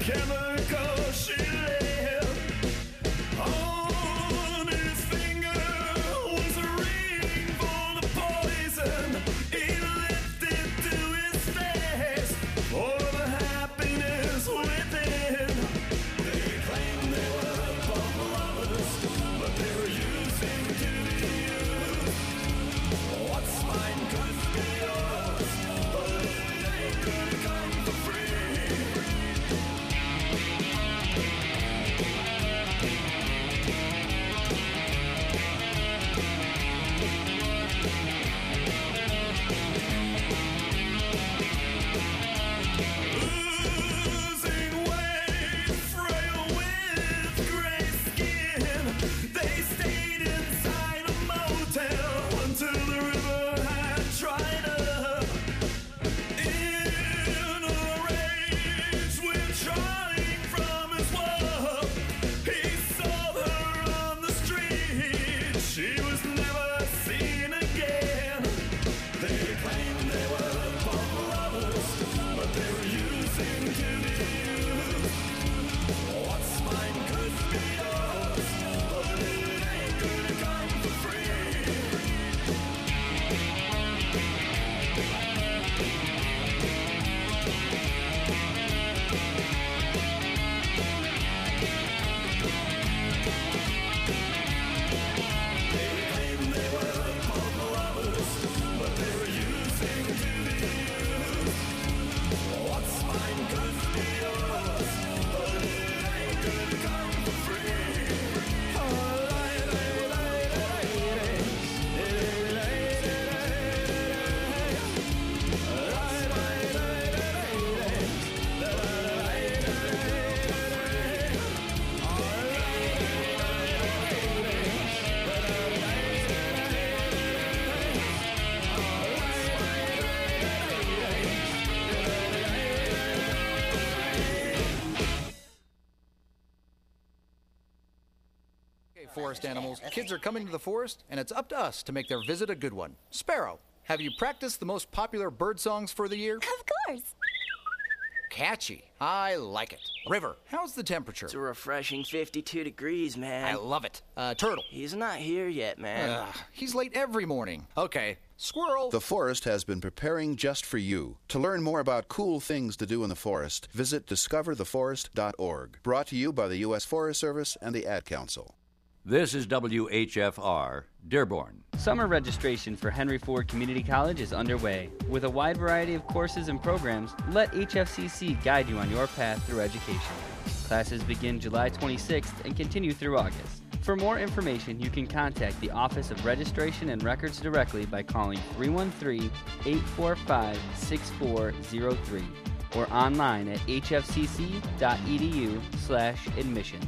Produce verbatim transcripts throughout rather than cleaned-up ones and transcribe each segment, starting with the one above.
chemical she left on his finger was a ring full of poison. He left it to his face for the happiness within. They claimed they were both lovers, but they were using to be used. What's mine could be yours, but it ain't gonna come for free. Losing weight, frail with gray skin, they stayed inside a motel until the river had dried up. In a rage with trying from his love, he saw her on the street. She was never seen again. They claimed they were both lovers, but they were using to be used. What's mine could be yours, but it ain't gonna come for free. They claimed they were both lovers, but they were using to be used. What's mine could be yours, but it ain't gonna come for free. Oh, lay, lay, lay, lay, lay, lay, lay, Okay, forest animals, kids are coming to the forest, and it's up to us to make their visit a good one. Sparrow, have you practiced the most popular bird songs for the year? Of course. Catchy. I like it. River, how's the temperature? It's a refreshing fifty-two degrees, man. I love it. Uh, Turtle. He's not here yet, man. Ugh, he's late every morning. Okay. Squirrel. The forest has been preparing just for you. To learn more about cool things to do in the forest, visit discover the forest dot org. Brought to you by the U S Forest Service and the Ad Council. This is W H F R, Dearborn. Summer registration for Henry Ford Community College is underway. With a wide variety of courses and programs, let H F C C guide you on your path through education. Classes begin July twenty-sixth and continue through August. For more information, you can contact the Office of Registration and Records directly by calling three one three, eight four five, six four zero three or online at h f c c dot e d u slash admissions.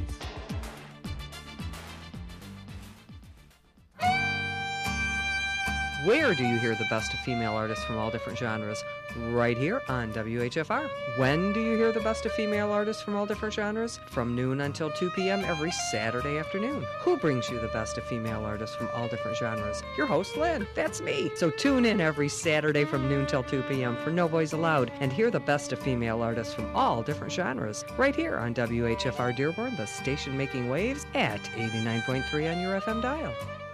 Where do you hear the best of female artists from all different genres? Right here on W H F R. When do you hear the best of female artists from all different genres? From noon until two p.m. every Saturday afternoon. Who brings you the best of female artists from all different genres? Your host, Lynn. That's me. So tune in every Saturday from noon till two p.m. for No Boys Allowed and hear the best of female artists from all different genres. Right here on W H F R Dearborn, the station making waves at eighty-nine point three on your F M dial.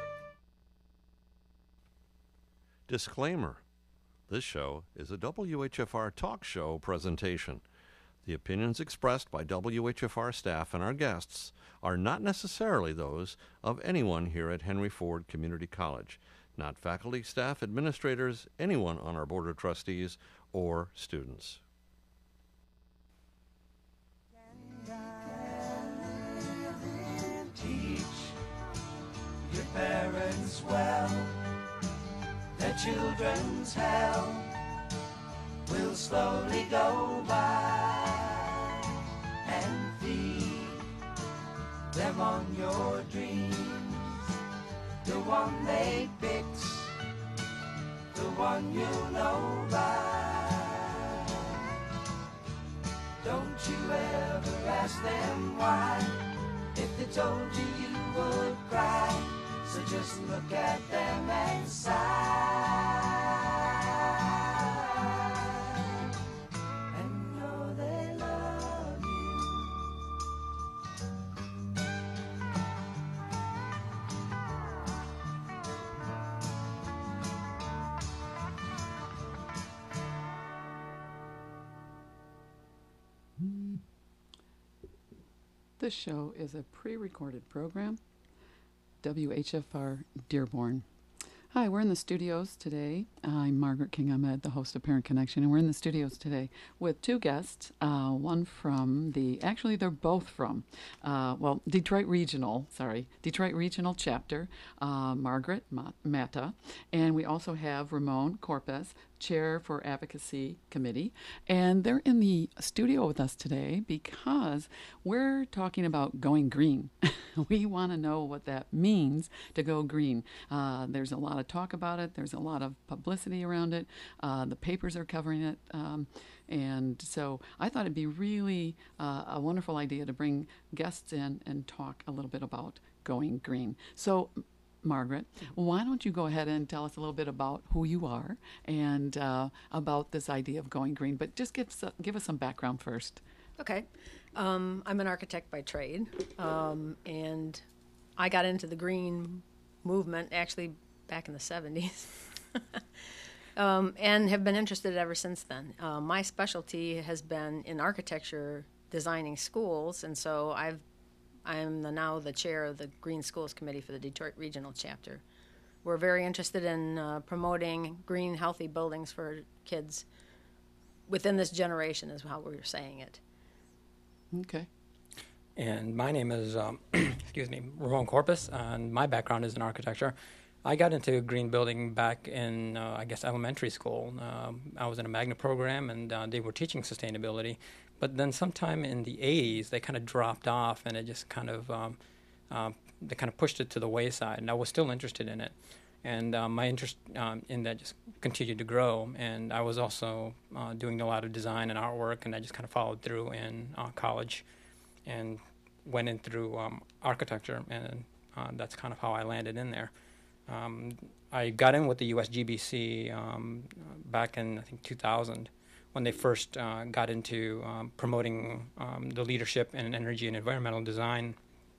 Disclaimer. This show is a W H F R talk show presentation. The opinions expressed by W H F R staff and our guests are not necessarily those of anyone here at Henry Ford Community College, not faculty, staff, administrators, anyone on our Board of Trustees, or students. Teach your parents well. Their children's hell will slowly go by, and feed them on your dreams. The one they picked, the one you know by. Don't you ever ask them why. If they told you, you would cry. So just look at them and sigh, and know they love you. This show is a pre-recorded program, W H F R Dearborn. Hi, we're in the studios today. I'm Margaret King Ahmed, the host of Parent Connection, and we're in the studios today with two guests, uh, one from the, actually they're both from, uh, well, Detroit Regional, sorry, Detroit Regional Chapter, uh, Margaret Mata, and we also have Ramon Corpez, Chair for Advocacy Committee, and they're in the studio with us today because we're talking about going green. We want to know what that means to go green. Uh, there's a lot of talk about it. There's a lot of publicity around it. Uh, the papers are covering it. Um, and so I thought it'd be really uh, a wonderful idea to bring guests in and talk a little bit about going green. So Margaret, why don't you go ahead and tell us a little bit about who you are and uh, about this idea of going green, but just give, give us some background first. Okay. Um, I'm an architect by trade, um, and I got into the green movement actually back in the seventies, um, and have been interested ever since then. Uh, my specialty has been in architecture, designing schools, and so I've I'm the, now the chair of the Green Schools Committee for the Detroit Regional Chapter. We're very interested in uh, promoting green, healthy buildings for kids within this generation, is how we're saying it. Okay. And my name is, um, excuse me, Ramon Corpus, and my background is in architecture. I got into green building back in, uh, I guess, elementary school. Um, I was in a magnet program, and uh, they were teaching sustainability. But then sometime in the eighties, they kind of dropped off, and it just kind of, um, uh, they kind of pushed it to the wayside. And I was still interested in it. And uh, my interest um, in that just continued to grow. And I was also uh, doing a lot of design and artwork, and I just kind of followed through in uh, college and went in through um, architecture, and uh, that's kind of how I landed in there. Um, I got in with the U S G B C um, back in, I think, two thousand, when they first uh, got into um, promoting um, the leadership in energy and environmental design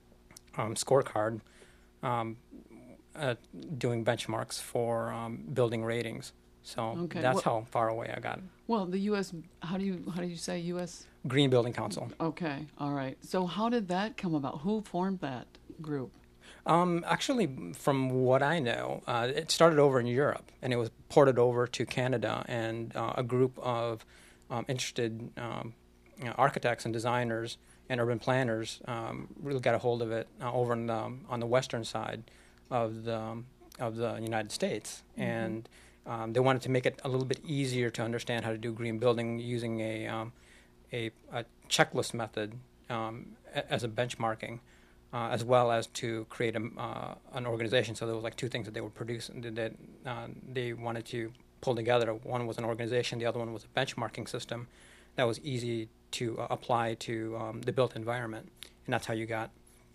um, scorecard, um, uh, doing benchmarks for um, building ratings. So Okay. that's Well- how far away I got. Well, the U S, how do you how do you say U S? Green Building Council. Okay, all right. So how did that come about? Who formed that group? Um, actually, from what I know, uh, it started over in Europe, and it was ported over to Canada, and uh, a group of um, interested um, you know, architects and designers and urban planners um, really got a hold of it uh, over in the, um, on the western side of the um, of the United States, Mhm. and um, they wanted to make it a little bit easier to understand how to do green building using a um, a, a checklist method um, a- as a benchmarking. Uh, as well as to create a, uh, an organization. So there was like two things that they were producing that that, uh, they wanted to pull together. One was an organization, the other one was a benchmarking system that was easy to uh, apply to um, the built environment. And that's how you got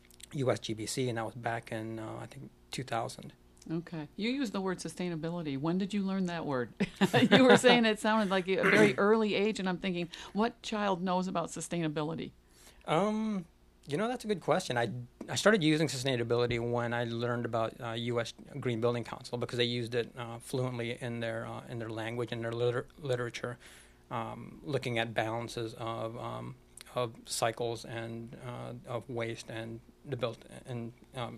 U S G B C, and that was back in, uh, I think, two thousand. Okay. You used the word sustainability. When did you learn that word? You were saying it sounded like a very early age, and I'm thinking, what child knows about sustainability? Um... You know, that's a good question. I, I started using sustainability when I learned about uh, U S Green Building Council, because they used it uh, fluently in their uh, in their language and their liter- literature, um, looking at balances of um, of cycles and uh, of waste and the built and um,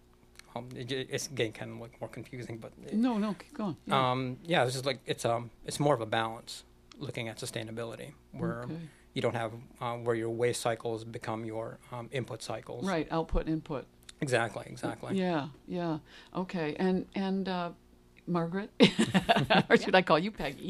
um, it, it's getting kind of like more confusing, but it, No, no, keep going. Yeah. um, yeah, it's just like it's um it's more of a balance looking at sustainability where. Okay. You don't have uh, where your waste cycles become your um, input cycles. Right, output, input. Exactly, exactly. Yeah, yeah. Okay, and and uh, Margaret, or should I call you Peggy?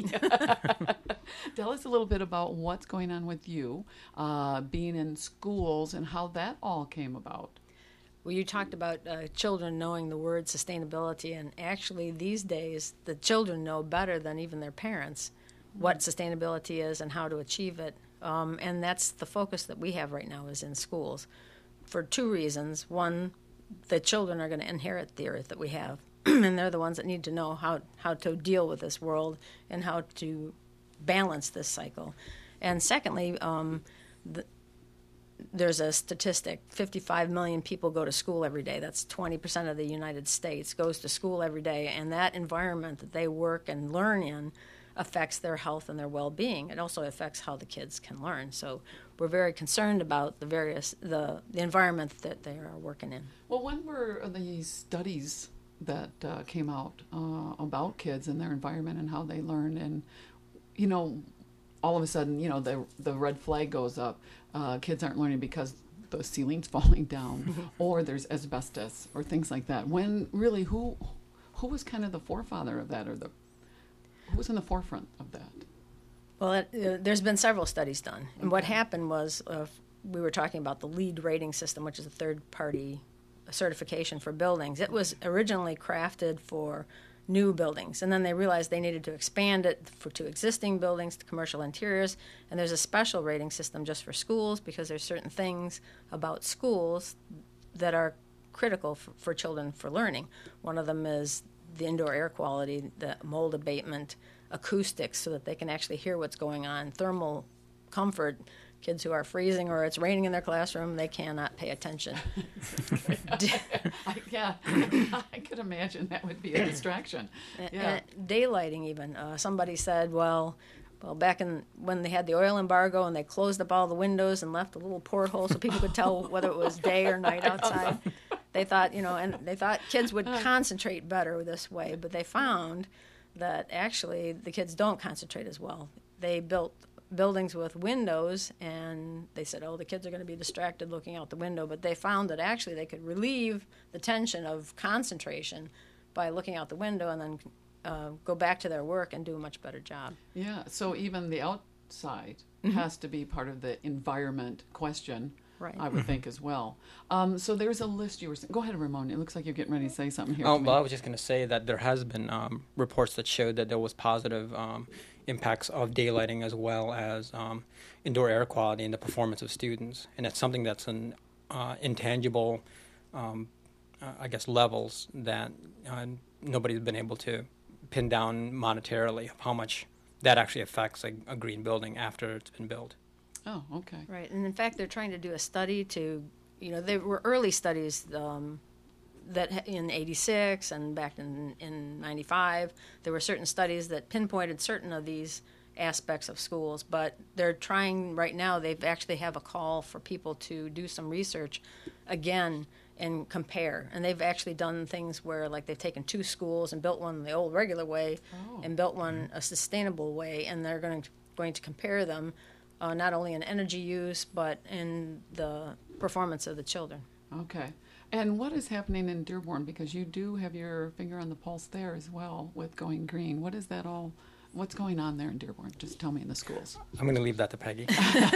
Tell us a little bit about what's going on with you, uh, being in schools, and how that all came about. Well, you talked about uh, children knowing the word sustainability, and actually these days the children know better than even their parents what sustainability is and how to achieve it. Um, and that's the focus that we have right now is in schools for two reasons. One, the children are going to inherit the earth that we have, and they're the ones that need to know how, how to deal with this world and how to balance this cycle. And secondly, um, the, there's a statistic, fifty-five million people go to school every day. That's twenty percent of the United States goes to school every day, and that environment that they work and learn in affects their health and their well-being. It also affects how the kids can learn. So we're very concerned about the various the, the environment that they are working in. Well, when were these studies that uh, came out uh, about kids and their environment and how they learn? And, you know, all of a sudden, you know, the the red flag goes up. Uh, kids aren't learning because the ceiling's falling down or there's asbestos or things like that. When really, who who was kind of the forefather of that, or the who was in the forefront of that? Well, it, uh, there's been several studies done. And what happened was uh, we were talking about the LEED rating system, which is a third-party certification for buildings. It was originally crafted for new buildings, and then they realized they needed to expand it for to existing buildings, to commercial interiors, and there's a special rating system just for schools because there's certain things about schools that are critical for, for children for learning. One of them is the indoor air quality, the mold abatement, acoustics, so that they can actually hear what's going on, thermal comfort. Kids who are freezing or it's raining in their classroom, they cannot pay attention. I, yeah, I could imagine that would be a distraction. Yeah. And daylighting even. Uh, somebody said, well, well, back in when they had the oil embargo and they closed up all the windows and left a little porthole so people could tell whether it was day or night outside. They thought, you know, and they thought kids would concentrate better this way, but they found that actually the kids don't concentrate as well. They built buildings with windows, and they said, oh, the kids are going to be distracted looking out the window, but they found that actually they could relieve the tension of concentration by looking out the window and then uh, go back to their work and do a much better job. Yeah, so even the outside Mm-hmm. has to be part of the environment question, right. I would think as well. Um, so there's a list you were saying. Go ahead, Ramon. It looks like you're getting ready to say something here. Oh, to me. well, I was just going to say that there has been um, reports that showed that there was positive um, impacts of daylighting as well as um, indoor air quality and the performance of students. And it's something that's an uh, intangible, um, uh, I guess, levels that uh, nobody's been able to pin down monetarily of how much that actually affects a, a green building after it's been built. Oh, okay. Right, and in fact, they're trying to do a study to, you know, there were early studies um, that in eighty-six and back in, in ninety-five, there were certain studies that pinpointed certain of these aspects of schools, but they're trying right now, they actually have a call for people to do some research again and compare. And they've actually done things where, like, they've taken two schools and built one the old regular way Oh. and built one a sustainable way, and they're going to, going to compare them uh, not only in energy use, but in the performance of the children. Okay. And what is happening in Dearborn? Because you do have your finger on the pulse there as well with going green. What is that all? What's going on there in Dearborn? Just tell me in the schools. I'm going to leave that to Peggy.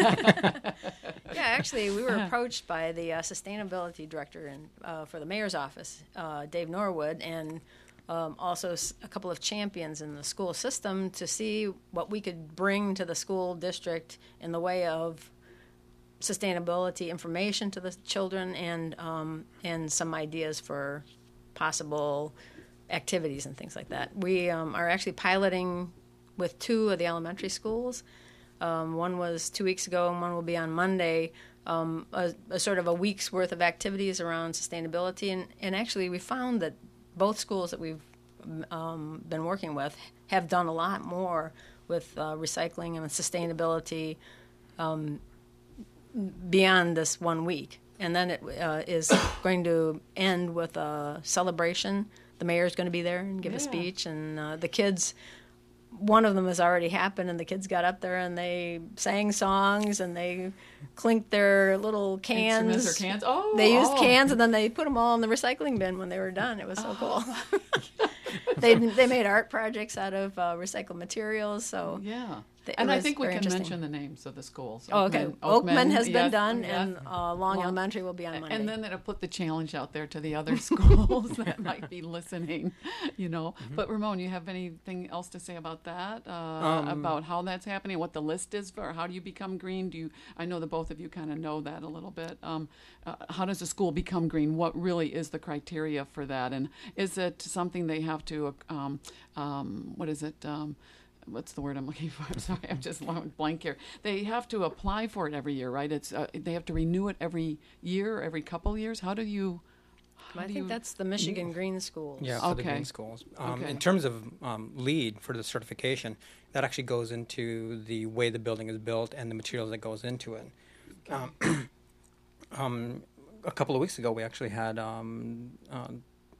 Yeah, actually, we were approached by the uh, sustainability director in, uh, for the mayor's office, uh, Dave Norwood, and um, also s- a couple of champions in the school system to see what we could bring to the school district in the way of sustainability information to the children and um, and some ideas for possible activities and things like that. We um, are actually piloting with two of the elementary schools. Um, one was two weeks ago, and one will be on Monday. Um, a, a sort of a week's worth of activities around sustainability, and, and actually we found that both schools that we've um, been working with have done a lot more with uh, recycling and sustainability um, beyond this one week. And then it uh, is going to end with a celebration. The mayor's going to be there and give Yeah. a speech, and uh, the kids. One of them has already happened, and the kids got up there and they sang songs and they clinked their little cans. Instruments or cans? Oh, they used oh. cans, and then they put them all in the recycling bin when they were done. It was so cool. they they made art projects out of uh, recycled materials. So Yeah. th- it And I was think we very can interesting. mention the names of the schools. Oh, okay. Oakman, Oakman has been yes, done, yes. and uh, Long Long- Elementary will be on Monday. And then it'll put the challenge out there to the other schools that might be listening, you know. Mm-hmm. But Ramon, you have anything else to say about that? Uh, Um, about how that's happening, what the list is for, how do you become green? Do you? I know that both of you kind of know that a little bit. Um, uh, how does a school become green? What really is the criteria for that? And is it something they have to? Um, um, what is it? Um, what's the word I'm looking for? I'm sorry, I'm just blank here. They have to apply for it every year, right? It's uh, they have to renew it every year, every couple years. How do you, How I do think you- that's the Michigan Green Schools. Yeah, for the Okay. green schools. Um, Okay. In terms of um, LEED for the certification, that actually goes into the way the building is built and the materials that goes into it. Um, um, a couple of weeks ago, we actually had um, uh,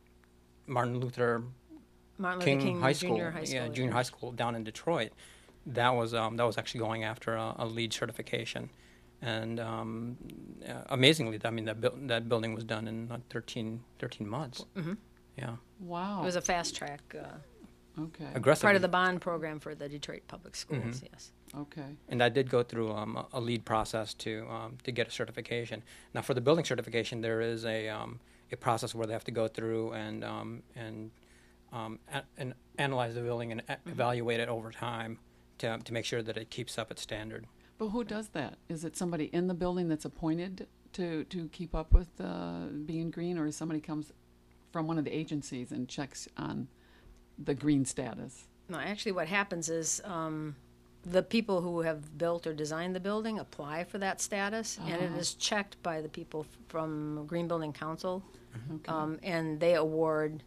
Martin Luther Martin Luther King, King High School, Junior High School, yeah, yeah. junior high school down in Detroit. That was um, that was actually going after a, a LEED certification, and um, uh, amazingly, I mean that buil- that building was done in uh, thirteen, thirteen months. Mhm. Yeah, Wow. It was a fast track. Uh, okay. aggressive. part of the bond program for the Detroit Public Schools. Mhm. Yes. Okay. And I did go through um, a- a LEED process to um, to get a certification. Now, for the building certification, there is a um, a process where they have to go through and um, and um, a- and analyze the building and a- evaluate it over time to to make sure that it keeps up its standard. But who does that? Is it somebody in the building that's appointed to, to keep up with uh, being green, or is somebody comes from one of the agencies and checks on the green status? No, actually, what happens is um, the people who have built or designed the building apply for that status, and it Uh-huh. is checked by the people f- from Green Building Council, Okay. um, and they award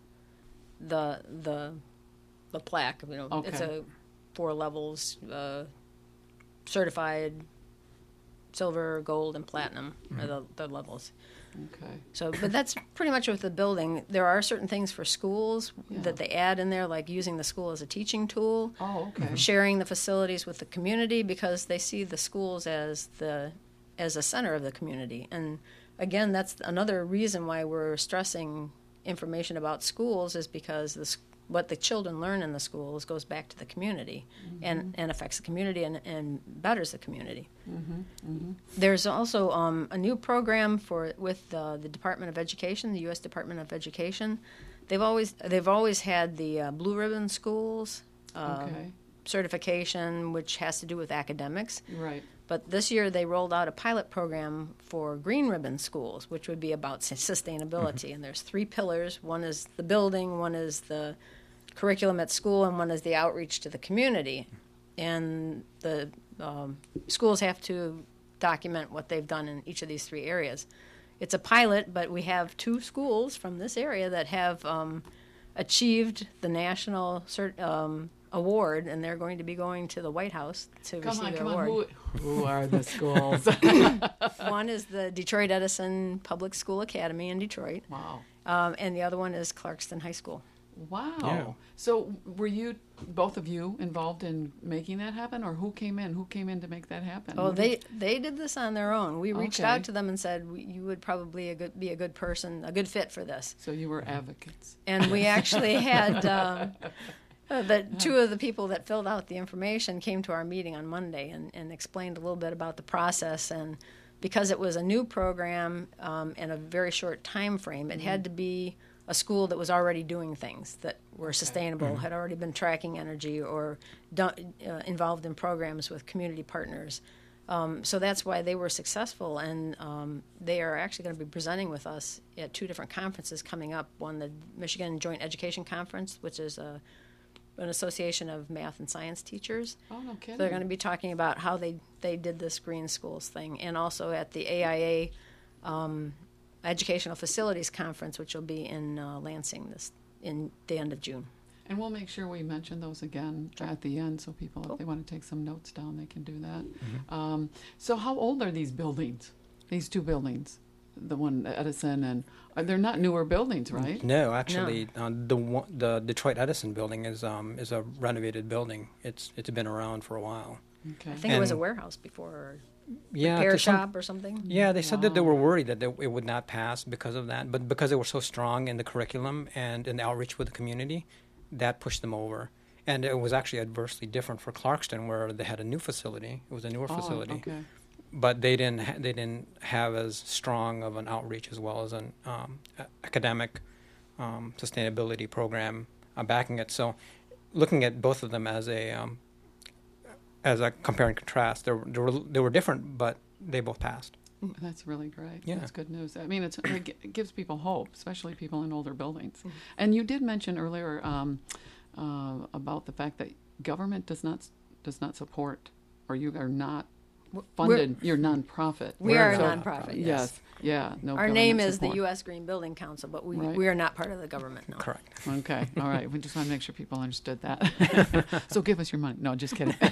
the the the plaque. You know, it's Okay. a four levels, uh, certified silver, gold, and platinum are the, the levels. Okay. So, but that's pretty much with the building. There are certain things for schools Yeah. that they add in there, like using the school as a teaching tool, Oh, okay. sharing the facilities with the community, because they see the schools as the as a center of the community. And again, that's another reason why we're stressing information about schools, is because the, s- what the children learn in the schools goes back to the community and, and affects the community and, and betters the community. There's also um, a new program for with uh, the Department of Education, the U S Department of Education. They've always they've always had the uh, Blue Ribbon Schools uh, Okay. certification, which has to do with academics. Right. But this year they rolled out a pilot program for Green Ribbon Schools, which would be about s- sustainability. And there's three pillars. One is the building, one is the curriculum at school, and one is the outreach to the community. And the um, schools have to document what they've done in each of these three areas. It's a pilot, but we have two schools from this area that have um, achieved the national cert, um, award, and they're going to be going to the White House to Come receive on, their come award. on. Who, who are the schools? One is the Detroit Edison Public School Academy in Detroit, Wow. um, and the other one is Clarkston High School. Wow. Yeah. So were you, both of you, involved in making that happen, or who came in? Who came in to make that happen? Oh, Who they did- they did this on their own. We reached Okay. out to them and said, "We- you would probably a good, be a good person, a good fit for this. So you were advocates. And we actually had um, uh, the two of the people that filled out the information came to our meeting on Monday and, and explained a little bit about the process. And because it was a new program um, and a very short time frame, it had to be a school that was already doing things that were sustainable, had already been tracking energy or done, uh, involved in programs with community partners. Um, so that's why they were successful, and um, they are actually going to be presenting with us at two different conferences coming up. One, the Michigan Joint Education Conference, which is a, an association of math and science teachers. Oh, no kidding. So they're going to be talking about how they, they did this green schools thing, and also at the A I A um, Educational Facilities Conference, which will be in uh, Lansing this in the end of June. And we'll make sure we mention those again at the end, so people, if they want to take some notes down, they can do that. Um, so how old are these buildings, these two buildings? The one, Edison, and uh, they're not newer buildings, right? No, actually, Uh, the one, the Detroit Edison building is um, is a renovated building. It's it's been around for a while. Okay. I think it was a And- warehouse before, or Yeah, repair to some- shop or something. Yeah, they said that they Wow. were worried that they, it would not pass because of that, but because they were so strong in the curriculum and in the outreach with the community, that pushed them over. And it was actually adversely different for Clarkston, where they had a new facility. It was a newer Oh, facility, okay. but they didn't ha- they didn't have as strong of an outreach as well as an um, a- academic um, sustainability program uh, backing it. So, looking at both of them as a um, as a compare and contrast, they were, they were they were different, but they both passed. That's really great. Yeah. That's good news. I mean, it's, it gi- it gives people hope, especially people in older buildings. Mm-hmm. And you did mention earlier um, uh, about the fact that government does not does not support, or you are not funded. You're nonprofit. We are a So- nonprofit, yes. Yes. Yeah. No. Our name government is the support. U S Green Building Council, but we, Right. we are not part of the government, no. Correct. Okay. All right. We just want to make sure people understood that. So give us your money. No, just kidding.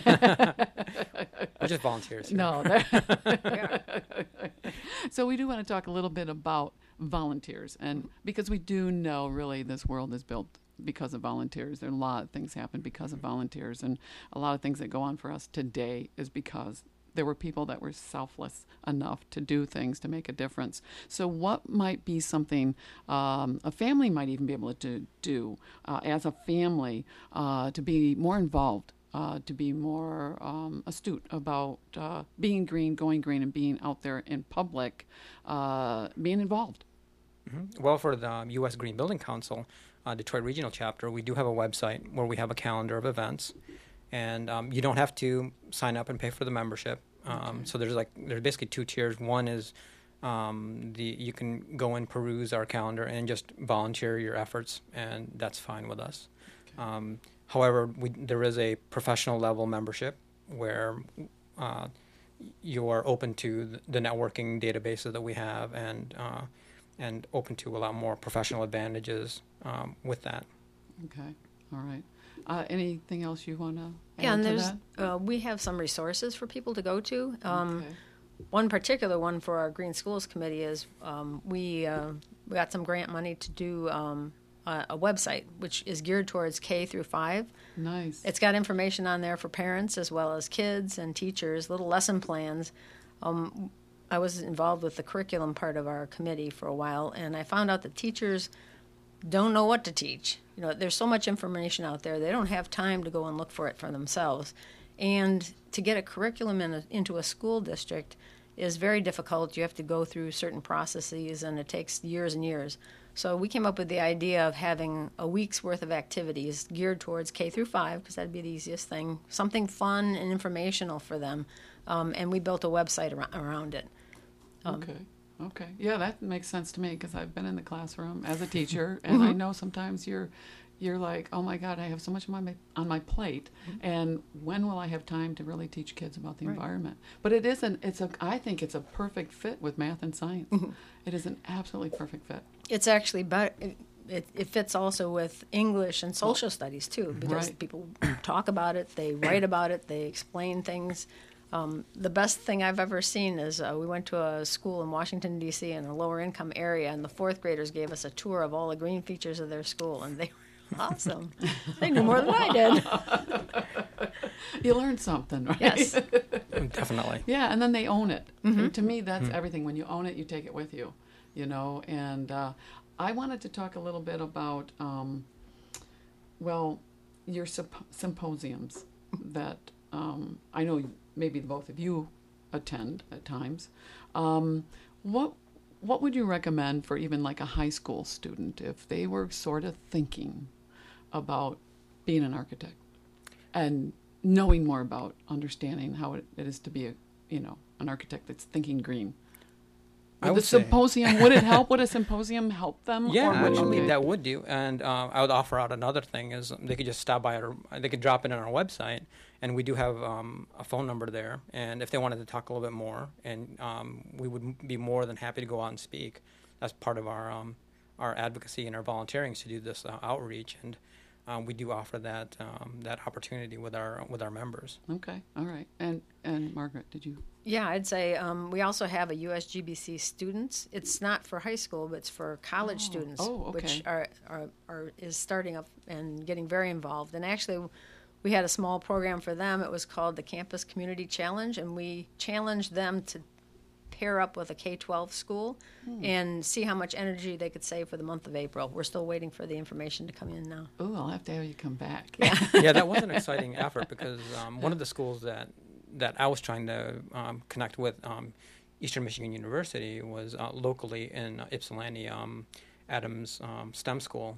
We're just volunteers here. No. that- So we do want to talk a little bit about volunteers, and because we do know really this world is built because of volunteers. There are a lot of things happen because of volunteers, and a lot of things that go on for us today is because there were people that were selfless enough to do things to make a difference. So what might be something um, a family might even be able to do uh, as a family uh, to be more involved, uh, to be more um, astute about uh, being green, going green, and being out there in public, uh, being involved? Mhm. Well, for the um, U S Green Building Council, uh, Detroit Regional Chapter, we do have a website where we have a calendar of events, and um, you don't have to sign up and pay for the membership. Um, So there's like there's basically two tiers. One is um, the you can go and peruse our calendar and just volunteer your efforts, and that's fine with us. Um, however, we, there is a professional level membership where uh, you are open to th- the networking databases that we have, and uh, and open to a lot more professional advantages um, with that. Okay. All right. Uh, anything else you want to add Yeah, and to there's that? uh, we have some resources for people to go to. Um, Okay. One particular one for our Green Schools Committee is um, we uh, we got some grant money to do um, a, a website which is geared towards K through five. Nice. It's got information on there for parents as well as kids and teachers, little lesson plans. Um, I was involved with the curriculum part of our committee for a while, and I found out that teachers don't know what to teach. You know, there's so much information out there, they don't have time to go and look for it for themselves. And to get a curriculum in a, into a school district is very difficult. You have to go through certain processes, and it takes years and years. So we came up with the idea of having a week's worth of activities geared towards K through five, because that'd be the easiest thing, something fun and informational for them. Um, and we built a website ar- around it. Um, Okay. Okay. Yeah, that makes sense to me because I've been in the classroom as a teacher, and I know sometimes you're, you're like, oh my God, I have so much on my on my plate, and when will I have time to really teach kids about the Right. environment? But it isn't. It's a. I think it's a perfect fit with math and science. It is an absolutely perfect fit. It's actually better. It, it, it fits also with English and social studies too, because Right. people talk about it, they write about it, they explain things. Um, the best thing I've ever seen is uh, we went to a school in Washington, D C in a lower income area, and the fourth graders gave us a tour of all the green features of their school, and they were awesome. They knew more than I did. You learn something, right? Yes. Definitely. Yeah, and then they own it. Mhm. And to me, that's everything. When you own it, you take it with you, you know. And uh, I wanted to talk a little bit about, um, well, your symp- symposiums that um, I know maybe both of you attend at times. Um, what what would you recommend for even like a high school student if they were sort of thinking about being an architect and knowing more about understanding how it, it is to be a you know an architect that's thinking green? I Would would the say- symposium would it help? Would a symposium help them? Yeah, or would actually, you- that would do. And uh, I would offer out another thing is they could just stop by our, they could drop in on our website, and we do have um, a phone number there. And if they wanted to talk a little bit more, and um, we would be more than happy to go out and speak. That's part of our um, our advocacy and our volunteering is to do this uh, outreach, and um, we do offer that um, that opportunity with our with our members. Okay, all right. And and Margaret, did you? Yeah, I'd say um, we also have a U S G B C students. It's not for high school, but it's for college Oh. students, Oh, okay. which are, are are is starting up and getting very involved. And actually, we had a small program for them. It was called the Campus Community Challenge, and we challenged them to pair up with a K twelve school Hmm. and see how much energy they could save for the month of April. We're still waiting for the information to come in now. Oh, I'll have to have you come back. Yeah, that was an exciting effort because um, one of the schools that that I was trying to um, connect with, um, Eastern Michigan University, was uh, locally in uh, Ypsilanti, um, Adams um, STEM School.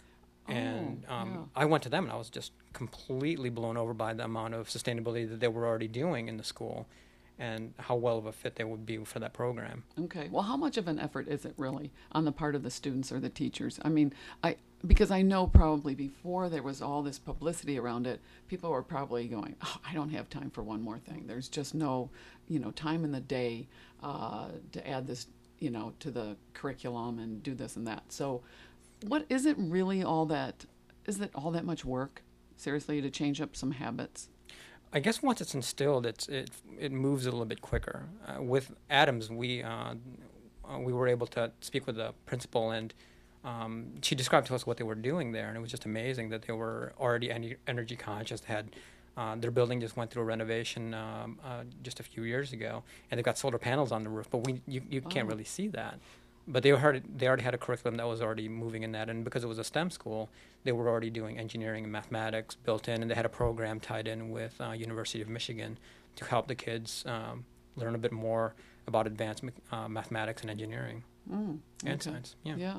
And Oh, um, I went to them, and I was just completely blown over by the amount of sustainability that they were already doing in the school and how well of a fit they would be for that program. Okay. Well, how much of an effort is it really on the part of the students or the teachers? I mean, I because I know probably before there was all this publicity around it, people were probably going, oh, I don't have time for one more thing. There's just no, you know, time in the day uh, to add this, you know, to the curriculum and do this and that. So, what is it really all that? Is it all that much work? Seriously, to change up some habits? I guess once it's instilled, it's it it moves a little bit quicker. Uh, with Adams, we uh, uh, we were able to speak with the principal, and um, she described to us what they were doing there, and it was just amazing that they were already en- energy conscious. They had uh, their building just went through a renovation um, uh, just a few years ago, and they've got solar panels on the roof, but we you, you can't Oh. really see that. But they already they already had a curriculum that was already moving in that, and because it was a STEM school, they were already doing engineering and mathematics built in, and they had a program tied in with uh, University of Michigan to help the kids um, learn a bit more about advanced uh, mathematics and engineering Mm, and okay. science. Yeah. Yeah.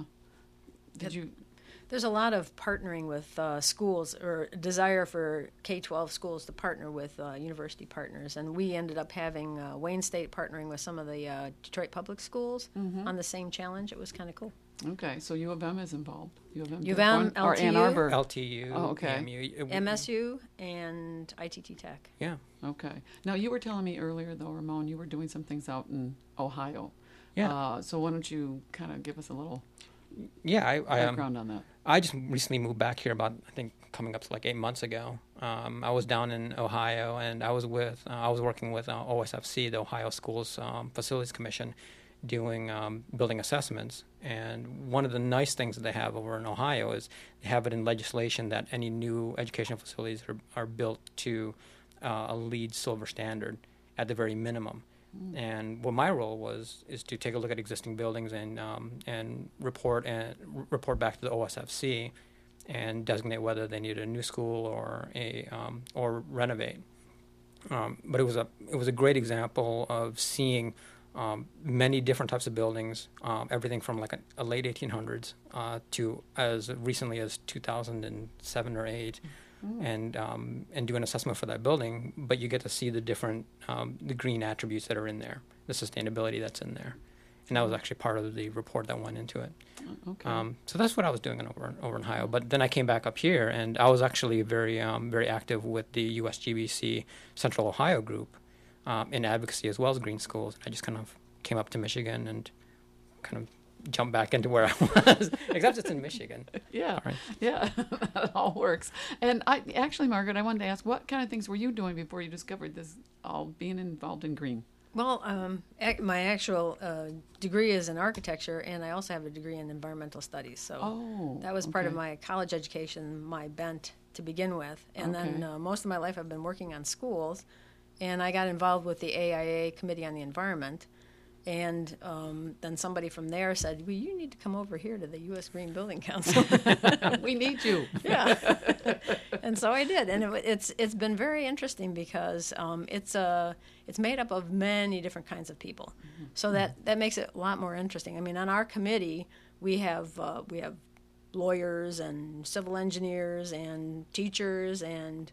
Did you? There's a lot of partnering with uh, schools, or desire for K twelve schools to partner with uh, university partners. And we ended up having uh, Wayne State partnering with some of the uh, Detroit public schools Mhm. on the same challenge. It was kind of cool. Okay, so U of M is involved. U of M, U of M, Dearborn, or Ann L T U? Arbor. L T U, Oh, okay. E M U. M S U and I T T Tech. Yeah. Okay. Now you were telling me earlier, though, Ramon, you were doing some things out in Ohio. Yeah. Uh, so why don't you kind of give us a little Yeah, I, I um, background on that? I just recently moved back here about I think coming up to like eight months ago. Um, I was down in Ohio, and I was with uh, I was working with uh, O S F C, the Ohio Schools um, Facilities Commission, doing um, building assessments. And one of the nice things that they have over in Ohio is they have it in legislation that any new educational facilities are, are built to uh, a LEED Silver standard at the very minimum. Mm. And what my role was is to take a look at existing buildings and um, and report and r- report back to the O S F C and designate whether they needed a new school or a um, or renovate. Um, but it was a it was a great example of seeing um, many different types of buildings, um, everything from like a, a late eighteen hundreds uh, to as recently as two thousand seven or eight. Mm. And um, and do an assessment for that building, but you get to see the different um, the green attributes that are in there, the sustainability that's in there, and that was actually part of the report that went into it. Okay. Um, so that's what I was doing in over over in Ohio. But then I came back up here, and I was actually very um, very active with the U S G B C Central Ohio group um, in advocacy as well as green schools. I just kind of came up to Michigan and kind of jump back into where I was, except it's in Michigan. Yeah, All right. yeah, that all works. And I actually, Margaret, I wanted to ask, what kind of things were you doing before you discovered this, all being involved in green? Well, um, ac- my actual uh, degree is in architecture, and I also have a degree in environmental studies. So Oh, that was part of okay. my college education, my bent to begin with. And Okay. then uh, most of my life I've been working on schools, and I got involved with the A I A Committee on the Environment. And um, then somebody from there said, well, you need to come over here to the U S Green Building Council. We need you. Yeah. And so I did. And it, wa- it's it's been very interesting because um, it's a, it's made up of many different kinds of people. So that, that makes it a lot more interesting. I mean, on our committee, we have uh, we have lawyers and civil engineers and teachers and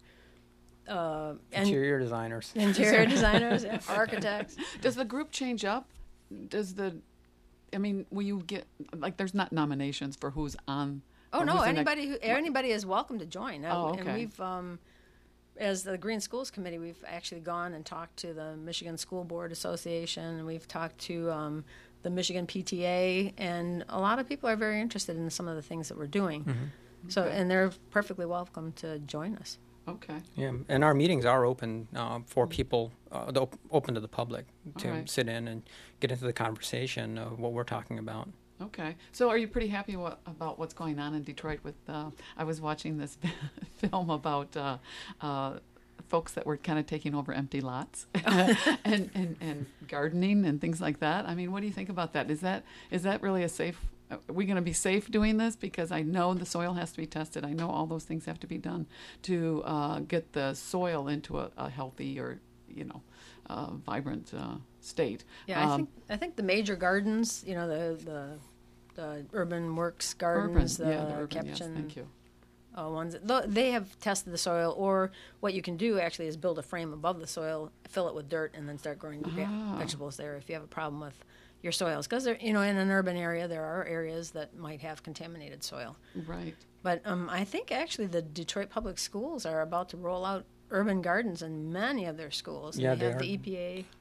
uh, and Interior designers. interior designers, and architects. Does the group change up? Does the, I mean, will you get, like, there's not nominations for who's on? Oh or no! who's in a- Anybody who anybody is welcome to join. Uh, Oh, And okay. we've, um, as the Green Schools Committee, we've actually gone and talked to the Michigan School Board Association, and we've talked to um, the Michigan P T A, and a lot of people are very interested in some of the things that we're doing. So, Okay. and they're perfectly welcome to join us. Okay. Yeah, and our meetings are open uh, for people, uh, the op- open to the public to All right. sit in and get into the conversation of what we're talking about. Okay. So are you pretty happy what, about what's going on in Detroit with, uh, I was watching this film about uh, uh, folks that were kind of taking over empty lots and, and, and gardening and things like that. I mean, what do you think about that? Is that is that really a safe, are we going to be safe doing this? Because I know the soil has to be tested. I know all those things have to be done to uh, get the soil into a, a healthy or, you know, uh, vibrant uh, state. Yeah, I Um, think I think the major gardens, you know, the the, the Urban Works gardens, urban, the yeah, the urban, yes, Kepchen, thank you. uh, ones. th- They have tested the soil, or what you can do actually is build a frame above the soil, fill it with dirt, and then start growing ve- Ah. vegetables there. If you have a problem with your soils, because you know, in an urban area, there are areas that might have contaminated soil. Right. But um, I think actually the Detroit Public Schools are about to roll out urban gardens in many of their schools. Yeah, they they have are. the E P A.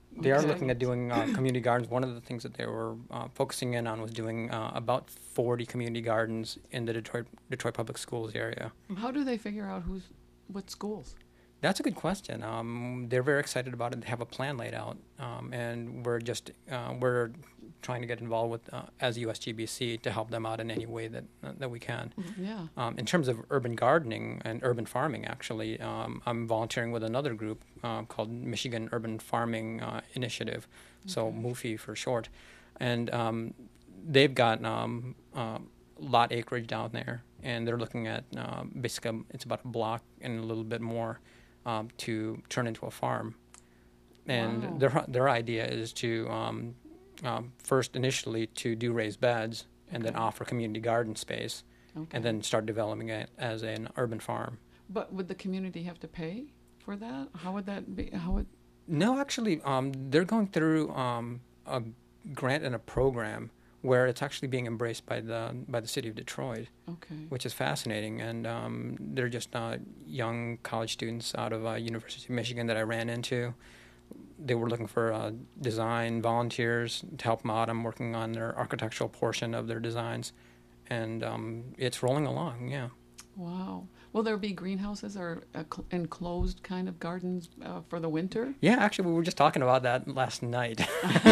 They are Okay. looking at doing uh, community gardens. One of the things that they were uh, focusing in on was doing uh, about forty community gardens in the Detroit Detroit Public Schools area. How do they figure out who's what schools? That's a good question. Um, they're very excited about it. They have a plan laid out, um, and we're just uh, we're trying to get involved with uh, as U S G B C to help them out in any way that uh, that we can. Yeah. Um, in terms of urban gardening and urban farming, actually, um, I'm volunteering with another group uh, called Michigan Urban Farming uh, Initiative, so Okay. MUFI for short, and um, they've got um, uh, lot acreage down there, and they're looking at uh, basically it's about a block and a little bit more um, to turn into a farm, and Wow. their their idea is to um, um, first initially to do raised beds and then Okay. offer community garden space, Okay. and then start developing it as an urban farm. But would the community have to pay for that? How would that be? How would? No, actually, um, they're going through um, a grant and a program where it's actually being embraced by the by the city of Detroit, Okay. which is fascinating. And um, they're just uh, young college students out of uh, University of Michigan that I ran into. They were looking for uh, design volunteers to help them out. I'm working on their architectural portion of their designs, and um, it's rolling along. Yeah. Wow. Will there be greenhouses or uh, cl- enclosed kind of gardens uh, for the winter? Yeah, actually, we were just talking about that last night,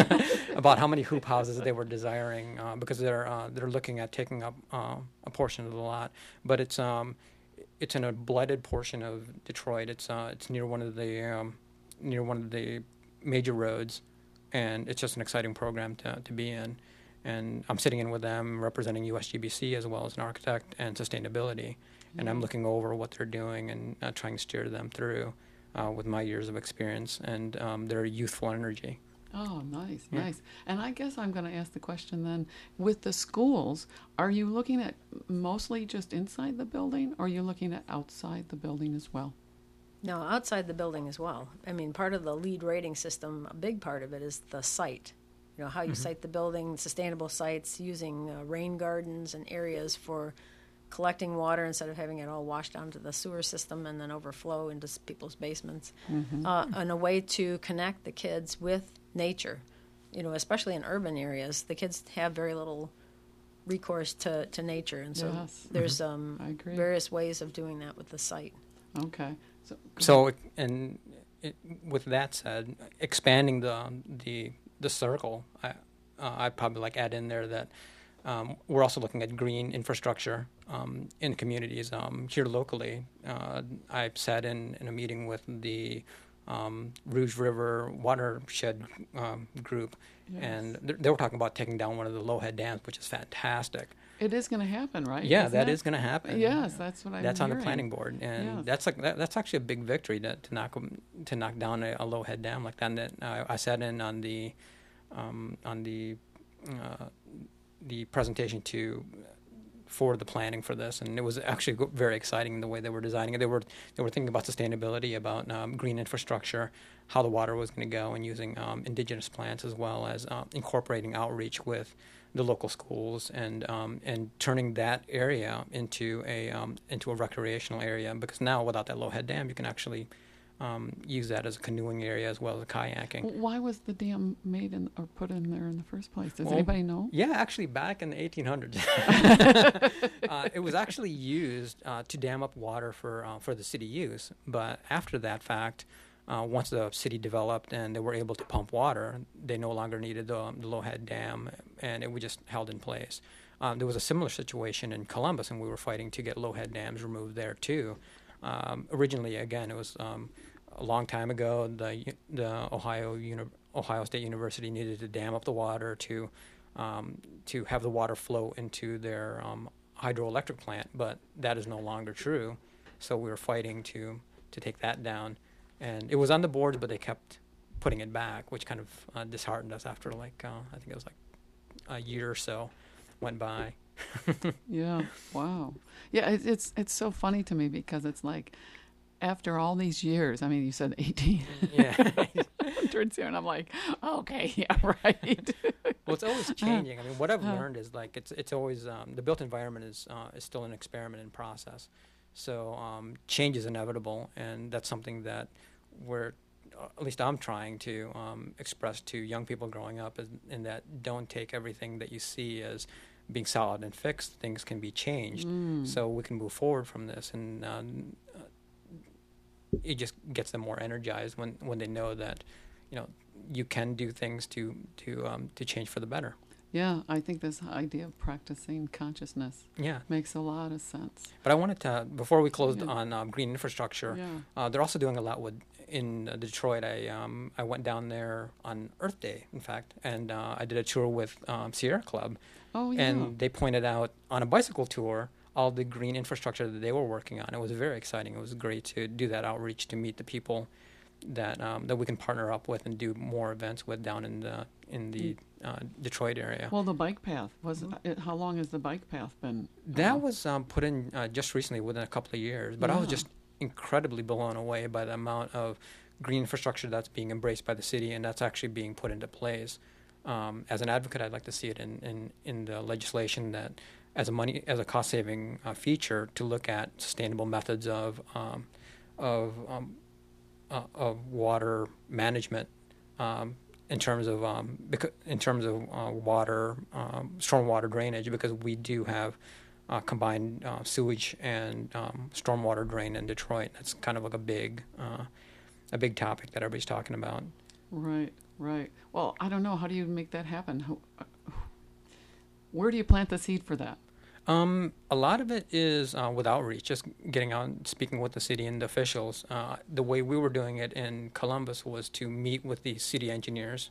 about how many hoop houses they were desiring, uh, because they're uh, they're looking at taking up uh, a portion of the lot, but it's um it's in a blighted portion of Detroit. It's uh it's near one of the um, near one of the major roads, and it's just an exciting program to to be in. And I'm sitting in with them, representing U S G B C as well as an architect and sustainability. And I'm looking over what they're doing and uh, trying to steer them through uh, with my years of experience and um, their youthful energy. Oh, nice, Yeah. nice. And I guess I'm going to ask the question then, with the schools, are you looking at mostly just inside the building, or are you looking at outside the building as well? No, outside the building as well. I mean, part of the LEED rating system, a big part of it is the site. You know, how you Mhm. site the building, sustainable sites, using uh, rain gardens and areas for collecting water instead of having it all washed down to the sewer system and then overflow into s- people's basements. Mhm. Uh, and a way to connect the kids with nature. You know, especially in urban areas, the kids have very little recourse to, to nature. And so Yes. there's Mhm. um, I agree. various ways of doing that with the site. Okay. So, So, and it, with that said, expanding the the the circle, I uh, I'd probably like add in there that um, we're also looking at green infrastructure um, in communities um, here locally. Uh, I sat in, in a meeting with the um, Rouge River Watershed um, group, Yes. and they they were talking about taking down one of the Lowhead dams, which is fantastic. it is going to happen, right? Yeah, Isn't that it? is going to happen. Yes, that's what I'm That's on the hearing. planning board, and Yes. that's like that, that's actually a big victory to, to knock 'em- to knock down a, a low head dam like that. And that uh, I sat in on the um, on the uh, the presentation to for the planning for this, and it was actually go- very exciting the way they were designing it. They were they were thinking about sustainability, about um, green infrastructure, how the water was going to go, and using um, indigenous plants as well as uh, incorporating outreach with the local schools and um, and turning that area into a um, into a recreational area, because now without that Lowhead Dam you can actually um, use that as a canoeing area as well as kayaking. W- Why was the dam made in, or put in there in the first place? Does Well, anybody know? Yeah, actually, back in the eighteen hundreds, uh, it was actually used uh, to dam up water for uh, for the city use. But after that fact, uh, once the city developed and they were able to pump water, they no longer needed the, the Lowhead Dam, and it was just held in place. Um, there was a similar situation in Columbus, and we were fighting to get Lowhead Dams removed there too. Um, originally, again, it was um, a long time ago. The the Ohio Uni- Ohio State University needed to dam up the water to um, to have the water flow into their um, hydroelectric plant, but that is no longer true. So we were fighting to to take that down, and it was on the boards, but they kept putting it back, which kind of uh, disheartened us. After like uh, I think it was like a year or so went by. Yeah. Wow. Yeah. It, it's it's so funny to me because it's like, after all these years. I mean, you said eighteen. Yeah. Hundreds here, and I'm like, okay, yeah, right. Well, it's always changing. I mean, what I've Uh. learned is like it's it's always um, the built environment is uh, is still an experiment in process. So um, change is inevitable, and that's something that we're at least I'm trying to um, express to young people growing up, is in that don't take everything that you see as being solid and fixed. Things can be changed, Mm. so we can move forward from this, and um, uh, it just gets them more energized when, when they know that, you know, you can do things to to um, to change for the better. Yeah, I think this idea of practicing consciousness Yeah. makes a lot of sense. But I wanted to, before we closed Yeah. on um, green infrastructure, Yeah. uh, they're also doing a lot with in uh, Detroit. I um, I went down there on Earth Day, in fact, and uh, I did a tour with um, Sierra Club. Oh, yeah. And they pointed out on a bicycle tour all the green infrastructure that they were working on. It was very exciting. It was great to do that outreach to meet the people that um, that we can partner up with and do more events with down in the in the uh, Detroit area. Well, the bike path was. It, how long has the bike path been? That uh, was um, put in uh, just recently, within a couple of years. But I was Yeah. just incredibly blown away by the amount of green infrastructure that's being embraced by the city, and that's actually being put into place. Um, as an advocate, I'd like to see it in, in, in the legislation that, as a money as a cost saving uh, feature, to look at sustainable methods of um, of um, uh, of water management. Um, in terms of um, beca- in terms of uh, water, um, stormwater drainage, because we do have uh, combined uh, sewage and um, stormwater drain in Detroit. That's kind of like a big, uh, a big topic that everybody's talking about. Right, right. Well, I don't know. How do you make that happen? How, uh, where do you plant the seed for that? Um, a lot of it is uh, with outreach, just getting out and speaking with the city and the officials. Uh, the way we were doing it in Columbus was to meet with the city engineers,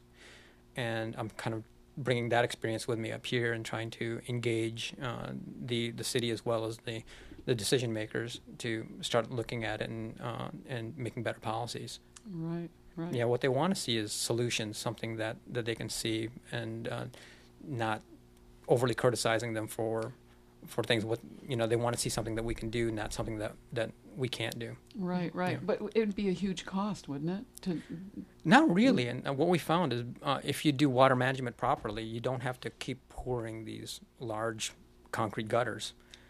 and I'm kind of bringing that experience with me up here and trying to engage uh, the the city as well as the the decision makers to start looking at it and uh, and making better policies. Right, right. Yeah, what they want to see is solutions, something that, that they can see, and uh, not overly criticizing them for. for things what you know they want to see something that we can do, not something that that we can't do. Right, right. Yeah. But it would be a huge cost, wouldn't it? To Not really. And uh, what we found is uh, if you do water management properly, you don't have to keep pouring these large concrete gutters.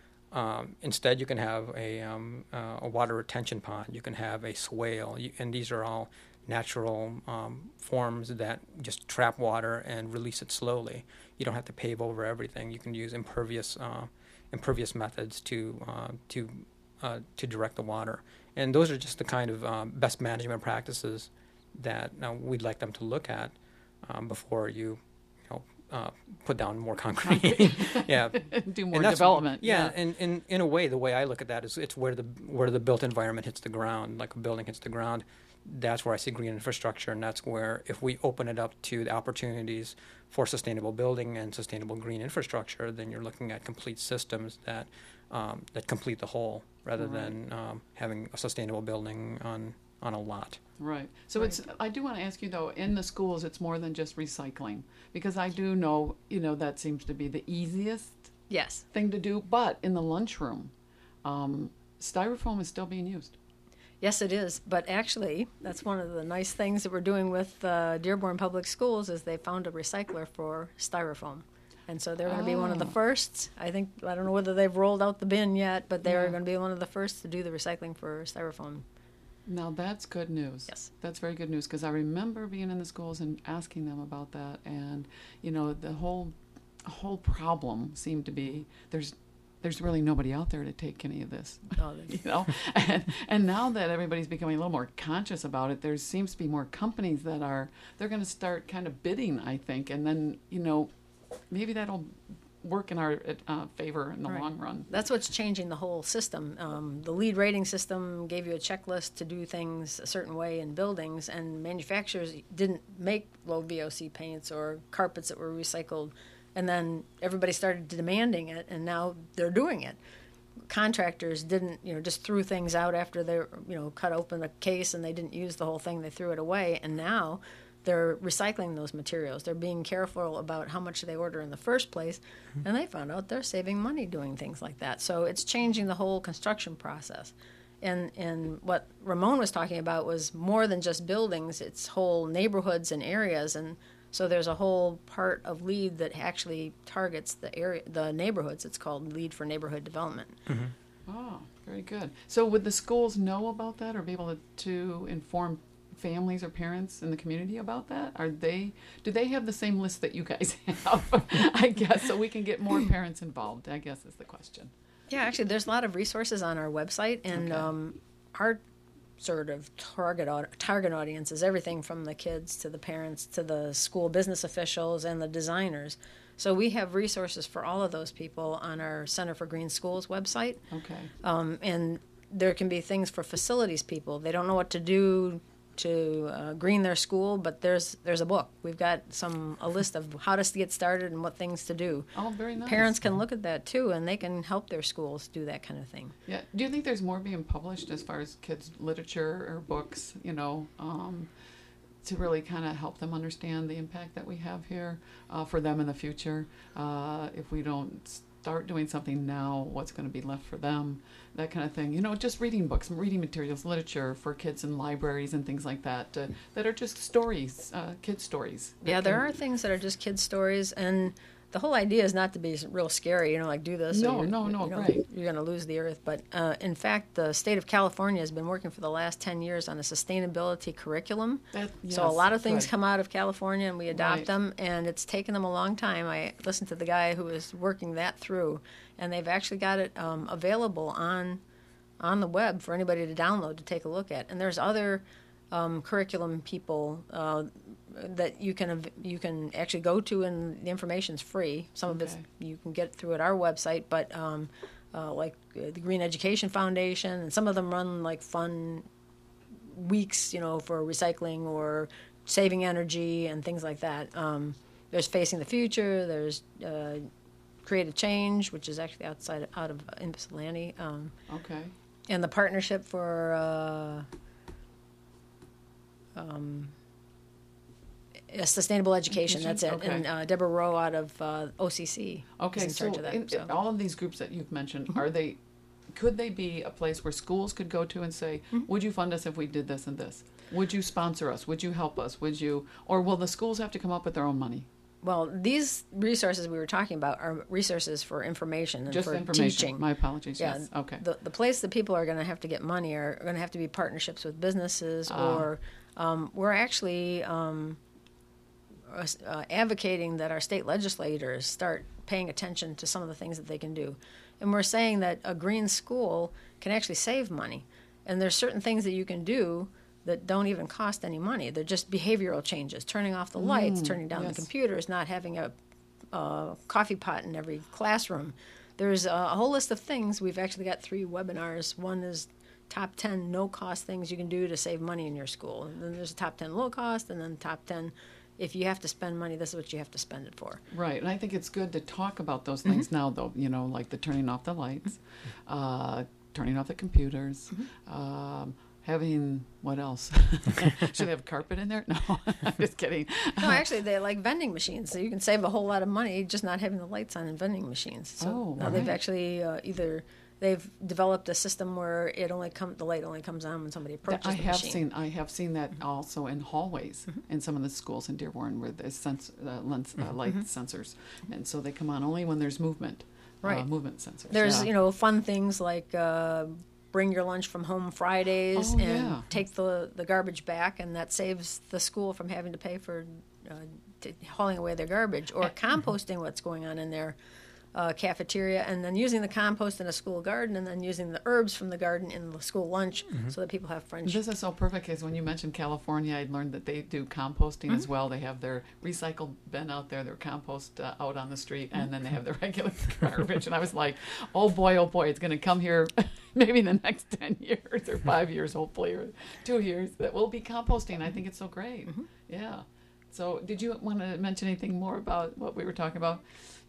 Um, instead, you can have a um, uh, a water retention pond. You can have a swale, you, and these are all natural um, forms that just trap water and release it slowly. You don't have to pave over everything. You can use impervious uh, impervious methods to uh, to uh, to direct the water. And those are just the kind of um, best management practices that uh, we'd like them to look at um, before you, you know, uh, put down more concrete. yeah, do more And that's- development. Yeah, and in in a way, the way I look at that is it's where the where the built environment hits the ground, like a building hits the ground. That's where I see green infrastructure, and that's where if we open it up to the opportunities for sustainable building and sustainable green infrastructure, then you're looking at complete systems that um, that complete the whole, rather Right. than um, having a sustainable building on on a lot. Right. So it's. I do want to ask you though. In the schools, it's more than just recycling, because I do know, you know, that seems to be the easiest Yes. thing to do. But in the lunchroom, um, styrofoam is still being used. Yes, it is. But actually, that's one of the nice things that we're doing with uh, Dearborn Public Schools is they found a recycler for styrofoam. And so they're going to be one of the Oh. first. I think, I don't know whether they've rolled out the bin yet, but they're Yeah. going to be one of the first to do the recycling for styrofoam. Now that's good news. Yes. That's very good news, because I remember being in the schools and asking them about that, and you know the whole whole problem seemed to be there's there's really nobody out there to take any of this. Oh, you know, and, and now that everybody's becoming a little more conscious about it, there seems to be more companies that are they're going to start kind of bidding, I think, and then you know maybe that'll work in our uh, favor in the Right. long run. That's what's changing the whole system. Um, the lead rating system gave you a checklist to do things a certain way in buildings, and manufacturers didn't make low V O C paints or carpets that were recycled. And then everybody started demanding it, and now they're doing it. Contractors didn't, you know, just threw things out after they, you know, cut open a case and they didn't use the whole thing. They threw it away, and now they're recycling those materials. They're being careful about how much they order in the first place, and they found out they're saving money doing things like that. So it's changing the whole construction process. And and what Ramon was talking about was more than just buildings. It's whole neighborhoods and areas, and so there's a whole part of LEED that actually targets the area, the neighborhoods. It's called LEED for Neighborhood Development. Oh, very good. So would the schools know about that or be able to, to inform families or parents in the community about that? Are they, do they have the same list that you guys have? I guess, so we can get more parents involved, I guess is the question. Yeah, actually, there's a lot of resources on our website, and Okay. um, our sort of target au- target audience is everything from the kids to the parents to the school business officials and the designers. So we have resources for all of those people on our Center for Green Schools website. Okay. Um, and there can be things for facilities people. They don't know what to do to uh, green their school, but there's there's a book. We've got some a list of how to get started and what things to do. Oh, very nice. Parents can look at that too, and they can help their schools do that kind of thing. Yeah. Do you think there's more being published as far as kids' literature or books, you know, um, to really kind of help them understand the impact that we have here uh, for them in the future? Uh, if we don't start doing something now, what's going to be left for them? That kind of thing. You know, just reading books, reading materials, literature for kids in libraries and things like that, uh, that are just stories, uh, kid stories. that Yeah, there can- are things that are just kids' stories, and the whole idea is not to be real scary, you know, like do this. or No, you're- no, no, you know, right. You're going to lose the earth. But uh, in fact, the state of California has been working for the last ten years on a sustainability curriculum. That- so a yes, lot of things good. come out of California, and we adopt Right. them, and it's taken them a long time. I listened to the guy who was working that through, and they've actually got it um, available on on the web for anybody to download to take a look at. And there's other um, curriculum people uh, that you can av- you can actually go to, and the information's free. Some of it's Okay. you can get through at our website, but um, uh, like uh, the Green Education Foundation, and some of them run like fun weeks, you know, for recycling or saving energy and things like that. Um, there's Facing the Future. There's uh, Creative Change, which is actually outside out of uh, Ypsilanti. Um, Okay. and the partnership for uh, um, uh, sustainable education. That's it. Okay. And uh, Deborah Rowe out of uh, O C C Okay, is in so, charge of that. in- so. Mm-hmm. all of these groups that you've mentioned, are they, could they be a place where schools could go to and say, Mm-hmm. would you fund us if we did this and this? Would you sponsor us? Would you help us? Would you, or will the schools have to come up with their own money? Well, these resources we were talking about are resources for information and Just for information. teaching. My apologies, Yeah, yes, okay. The, the place that people are going to have to get money are going to have to be partnerships with businesses, Ah. or um, we're actually um, uh, advocating that our state legislators start paying attention to some of the things that they can do. And we're saying that a green school can actually save money. And there's certain things that you can do that don't even cost any money. They're just behavioral changes, turning off the lights, Mm, turning down yes. the computers, not having a, a coffee pot in every classroom. There's a, a whole list of things. We've actually got three webinars. One is top ten no-cost things you can do to save money in your school. And then there's a top ten low-cost, and then top ten, if you have to spend money, this is what you have to spend it for. Right, and I think it's good to talk about those Mm-hmm. things now, though, you know, like the turning off the lights, uh, turning off the computers, Mm-hmm. um, having, what else? Should they have carpet in there? No, I'm just kidding. No, actually, they like vending machines, so you can save a whole lot of money just not having the lights on in vending machines. So Oh, now they've right. actually uh, either they've developed a system where it only come the light only comes on when somebody That- approaches I the have machine. seen I have seen that also in hallways in some of the schools in Dearborn where there's sens- uh, lens, uh, light sensors, and so they come on only when there's movement, uh, Right. movement sensors. There's yeah. you know fun things like uh, bring your lunch from home Fridays Oh, and yeah. take the the garbage back, and that saves the school from having to pay for uh, t- hauling away their garbage or composting what's going on in their uh, cafeteria, and then using the compost in a school garden, and then using the herbs from the garden in the school lunch, so that people have fresh. This is so perfect because when you mentioned California, I learned that they do composting as well. They have their recycled bin out there, their compost uh, out on the street, and then they have the regular garbage. And I was like, oh boy, oh boy, it's going to come here maybe in the next ten years or five years, hopefully, or two years, that will be composting. I think it's so great. Yeah. So did you want to mention anything more about what we were talking about?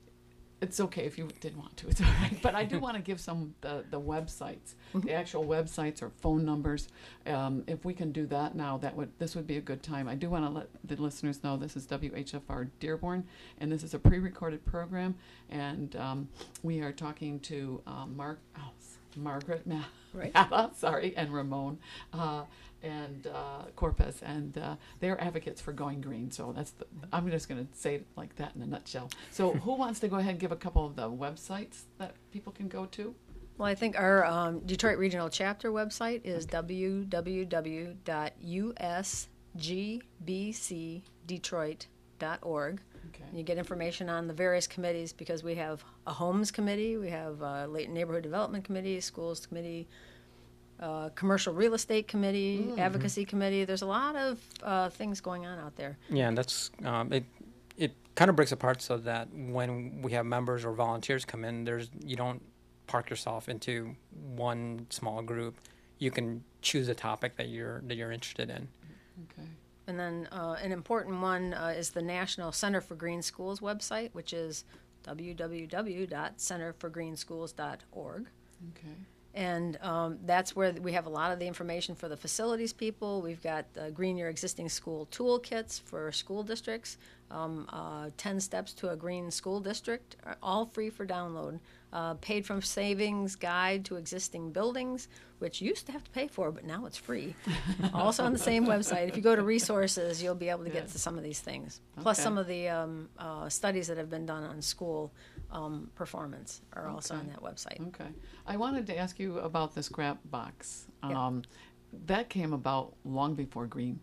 It's okay if you didn't want to. It's all right. But I do want to give some the the websites, the actual websites or phone numbers. Um, if we can do that now, that would this would be a good time. I do want to let the listeners know this is W H F R Dearborn, and this is a pre-recorded program, and um, we are talking to um, Mark, oh, Margaret, Ma- Right. Mala, sorry, and Ramon. Uh, and uh, Corpus, and uh, they're advocates for going green. So that's the, I'm just going to say it like that in a nutshell. So who wants to go ahead and give a couple of the websites that people can go to? Well, I think our um, Detroit Regional Chapter website is w w w dot u s g b c detroit dot org. Okay. And you get information on the various committees because we have a homes committee, we have a late neighborhood development committee, schools committee, uh, commercial real estate committee, Mm-hmm. advocacy committee. There's a lot of uh, things going on out there. Yeah, and that's um, it. It kind of breaks apart so that when we have members or volunteers come in, there's you don't park yourself into one small group. You can choose a topic that you're that you're interested in. Okay. And then uh, an important one uh, is the National Center for Green Schools website, which is w w w dot center for green schools dot org. Okay. And um, that's where we have a lot of the information for the facilities people. We've got uh, Green Your Existing School toolkits for school districts, um, uh, ten Steps to a Green School District, are all free for download. Uh, paid from Savings Guide to Existing Buildings, which you used to have to pay for, but now it's free. Also on the same website. If you go to resources, you'll be able to get Yes. to some of these things. Plus Okay. some of the um, uh, studies that have been done on school um, performance are also Okay. on that website. Okay. I wanted to ask you about the scrap box. Yeah. Um, that came about long before green.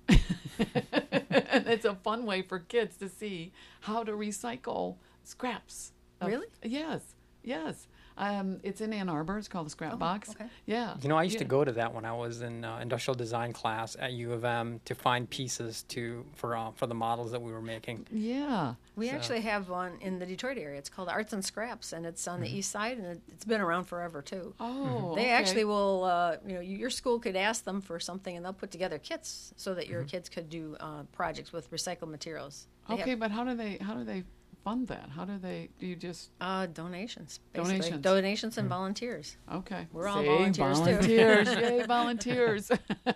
And it's a fun way for kids to see how to recycle scraps. of- Really? Yes. Yes. Um, it's in Ann Arbor. It's called the Scrap Oh, Box. okay. Yeah. You know, I used yeah. to go to that when I was in uh, industrial design class at U of M to find pieces to for uh, for the models that we were making. Yeah. We So- actually have one in the Detroit area. It's called Arts and Scraps, and it's on the Mm-hmm. east side, and it, it's been around forever too. Oh. They okay. actually will, uh, you know, your school could ask them for something, and they'll put together kits so that your Mm-hmm. kids could do uh, projects with recycled materials. They Okay, have, but how do they how do they fund that? How do they do you just uh, donations, basically. Donations. Donations and volunteers. okay. We're all See, volunteers, too. volunteers. Yay, volunteers.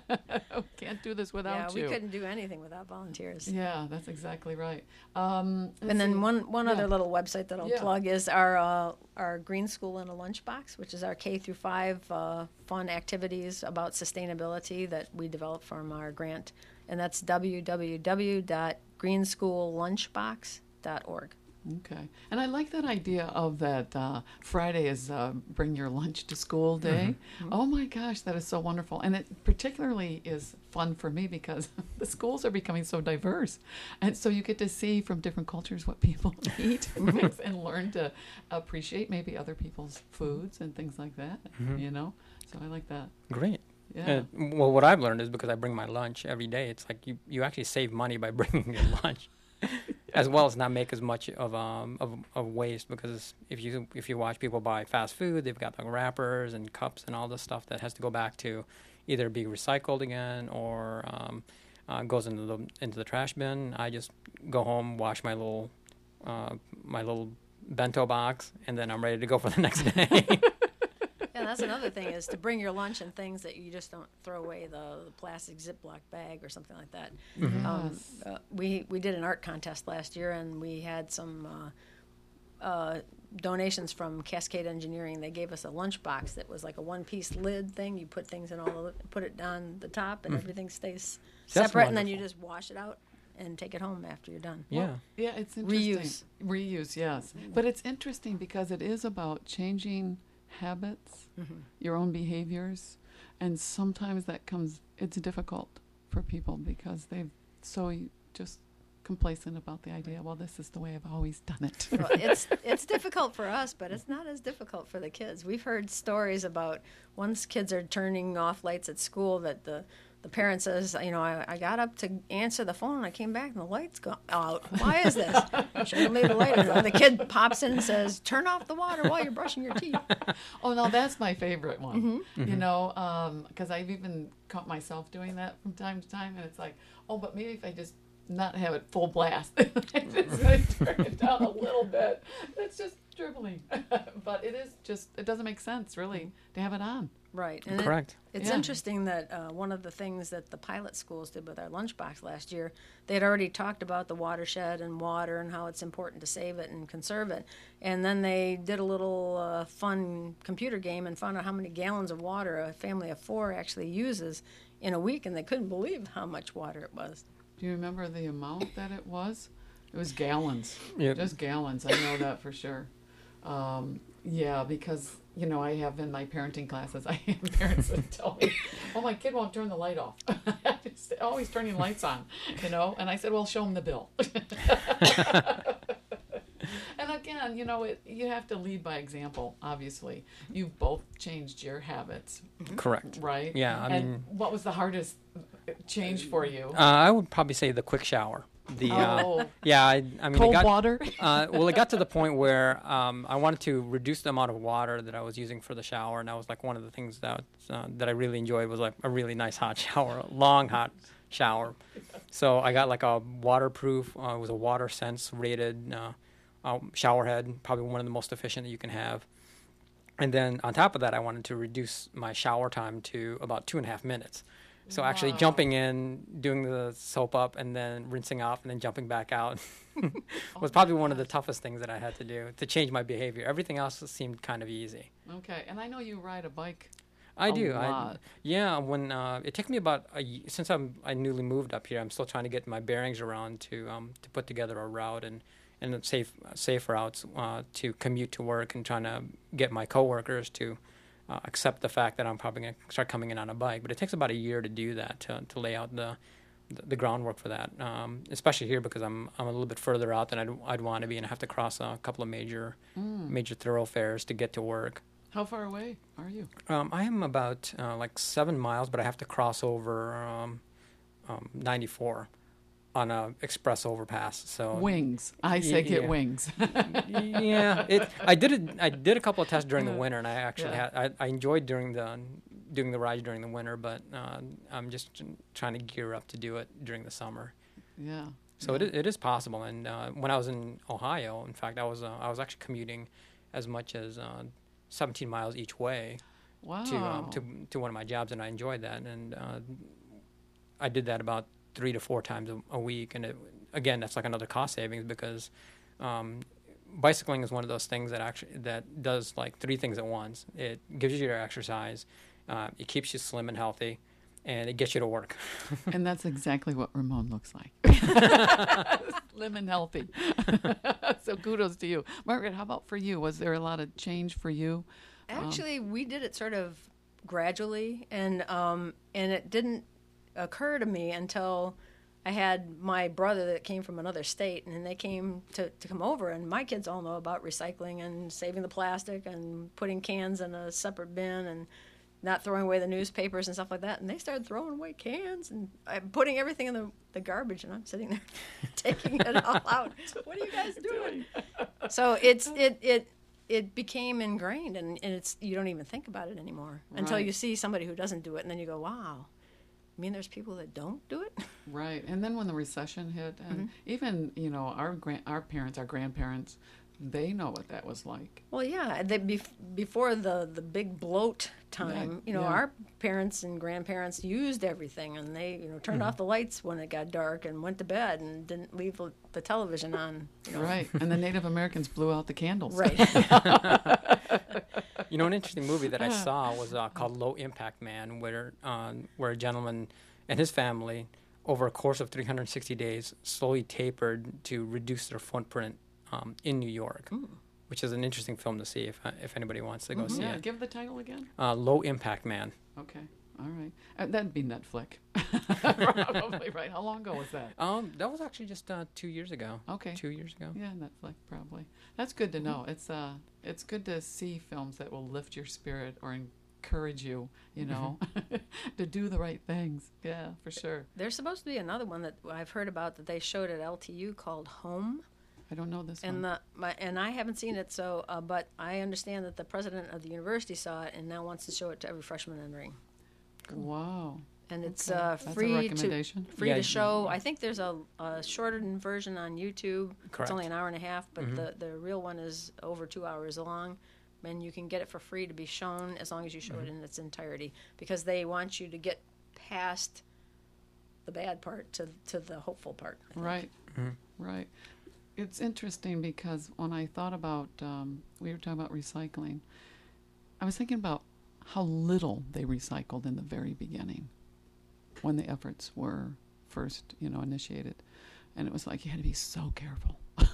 Can't do this Yeah, without we you. couldn't do anything without volunteers. Yeah, that's exactly right. Um, let's And then see. one, one Yeah. other little website that I'll Yeah. plug is our uh, our Green School in a Lunchbox, which is our K through five uh, fun activities about sustainability that we developed from our grant, and that's w w w dot green school lunchbox dot org. Okay, and I like that idea of that uh, Friday is uh, bring your lunch to school day. Oh my gosh, that is so wonderful, and it particularly is fun for me because the schools are becoming so diverse, and so you get to see from different cultures what people eat and learn to appreciate maybe other people's foods and things like that. You know, so I like that. Great. Yeah. Uh, well, what I've learned is because I bring my lunch every day, it's like you, you actually save money by bringing your lunch, as well as not make as much of um of, of waste. Because if you if you watch people buy fast food, they've got the wrappers and cups and all this stuff that has to go back to either be recycled again or um, uh, goes into the into the trash bin. I just go home, wash my little uh, my little bento box, and then I'm ready to go for the next day. Yeah, that's another thing is to bring your lunch and things that you just don't throw away the, the plastic Ziploc bag or something like that. Um, Yes. uh, we we did an art contest last year, and we had some uh, uh, donations from Cascade Engineering. They gave us a lunch box that was like a one-piece lid thing. You put things in all of it, put it on the top, and everything stays That's separate, and then you wonderful. just wash it out and take it home after you're done. Yeah. Yeah, it's interesting. Reuse. Reuse, yes. But it's interesting because it is about changing habits, your own behaviors, and sometimes that comes, it's difficult for people because they've so just complacent about the idea, well, this is the way I've always done it. Well, it's it's difficult for us, but it's not as difficult for the kids. We've heard stories about once kids are turning off lights at school that the the parent says, you know, I, I got up to answer the phone and I came back and the lights go out. Why is this? Should have leave the light on. The kid pops in and says, turn off the water while you're brushing your teeth. Oh, no, that's my favorite one. You know, because I've even caught myself doing that from time to time, and it's like, oh, but maybe if I just not have it full blast, I just gonna turn it down a little bit. That's just dribbling. But it is just, it doesn't make sense, really, to have it on. Right. And it- Correct. it's Yeah. interesting that uh, one of the things that the pilot schools did with our lunchbox last year, they had already talked about the watershed and water and how it's important to save it and conserve it. And then they did a little uh, fun computer game and found out how many gallons of water a family of four actually uses in a week, and they couldn't believe how much water it was. Do you remember the amount that it was? It was gallons. Yep. Just gallons. I know that for sure. Um, yeah, because, you know, I have in my parenting classes, I have parents that tell me, oh, my kid won't turn the light off. It's always turning lights on, you know? And I said, well, show them the bill. And again, you know, it, you have to lead by example, obviously. You've both changed your habits. Correct. Right? Yeah, I and mean... what was the hardest change for you? Uh, I would probably say the quick shower. The oh. uh, yeah, I, I mean, cold it got, water. uh, well, it got to the point where um, I wanted to reduce the amount of water that I was using for the shower, and that was like one of the things that uh, that I really enjoyed was like a really nice hot shower, a long hot shower. So I got like a waterproof. Uh, it was a water sense rated uh, uh, shower head, probably one of the most efficient that you can have. And then on top of that, I wanted to reduce my shower time to about two and a half minutes. So wow. actually jumping in, doing the soap up, and then rinsing off, and then jumping back out was probably one of the toughest things that I had to do to change my behavior. Everything else seemed kind of easy. Okay, and I know you ride a bike. I a do. Lot. I, yeah, when uh, it took me about a, since I'm I newly moved up here, I'm still trying to get my bearings around to um, to put together a route and and safe safe routes uh, to commute to work, and trying to get my coworkers to. Uh, accept the fact that I'm probably going to start coming in on a bike. But it takes about a year to do that, to, to lay out the, the the groundwork for that, um, especially here because I'm I'm a little bit further out than I'd, I'd want to be, and I have to cross a couple of major mm. major thoroughfares to get to work. How far away are you? Um, I am about uh, like seven miles, but I have to cross over um, um, ninety-four on a express overpass. So wings. I say yeah. get wings. yeah, it. I did it. I did a couple of tests during the winter, and I actually yeah. had. I, I enjoyed during the doing the rides during the winter, but uh, I'm just trying to gear up to do it during the summer. Yeah. So yeah. it it is possible. And uh, when I was in Ohio, in fact, I was uh, I was actually commuting as much as uh, seventeen miles each way. Wow. To um, to to one of my jobs, and I enjoyed that. And uh, I did that about three to four times a, a week, and it, again, that's like another cost savings because um, bicycling is one of those things that actually that does like three things at once. It gives you your exercise, uh, it keeps you slim and healthy, and it gets you to work. And that's exactly what Ramon looks like. Slim and healthy. So kudos to you. Margaret, how about for you? Was there a lot of change for you? Actually, um, we did it sort of gradually, and um, and it didn't occur to me until I had my brother that came from another state, and then they came to, to come over, and my kids all know about recycling and saving the plastic and putting cans in a separate bin and not throwing away the newspapers and stuff like that. And they started throwing away cans and I'm putting everything in the, the garbage, and I'm sitting there taking it all out. What are you guys doing? So it's it it it became ingrained, and, and it's you don't even think about it anymore right. until you see somebody who doesn't do it, and then you go, wow. I mean, there's people that don't do it. Right, and then when the recession hit, and mm-hmm. even you know our grand, our parents, our grandparents, they know what that was like. Well, yeah, they bef- before the, the big bloat time, yeah, you know, yeah. our parents and grandparents used everything, and they you know turned mm-hmm. off the lights when it got dark and went to bed and didn't leave the, the television on. You know. Right, and the Native Americans blew out the candles. Right. You know, an interesting movie that I saw was uh, called Low Impact Man, where uh, where a gentleman and his family, over a course of three hundred sixty days, slowly tapered to reduce their footprint um, in New York, Ooh. Which is an interesting film to see if uh, if anybody wants to go mm-hmm. see yeah, it. Give the title again. Uh, Low Impact Man. Okay. All right. Uh, that'd be Netflix. Probably, right. How long ago was that? Um, that was actually just uh, two years ago. Okay. Two years ago. Yeah, Netflix, probably. That's good to know. It's uh, it's good to see films that will lift your spirit or encourage you, you know, to do the right things. Yeah, for sure. There's supposed to be another one that I've heard about that they showed at L T U called Home. I don't know this and one. The, my, and I haven't seen it, so uh, but I understand that the president of the university saw it and now wants to show it to every freshman entering. Cool. Wow. And it's okay. uh, free to free yeah, to show. I think there's a, a shortened version on YouTube. Correct. It's only an hour and a half, but mm-hmm. the, the real one is over two hours long. And you can get it for free to be shown as long as you show mm-hmm. it in its entirety, because they want you to get past the bad part to to the hopeful part. Right, mm-hmm. right. It's interesting because when I thought about, um, we were talking about recycling, I was thinking about how little they recycled in the very beginning when the efforts were first, you know, initiated. And it was like you had to be so careful.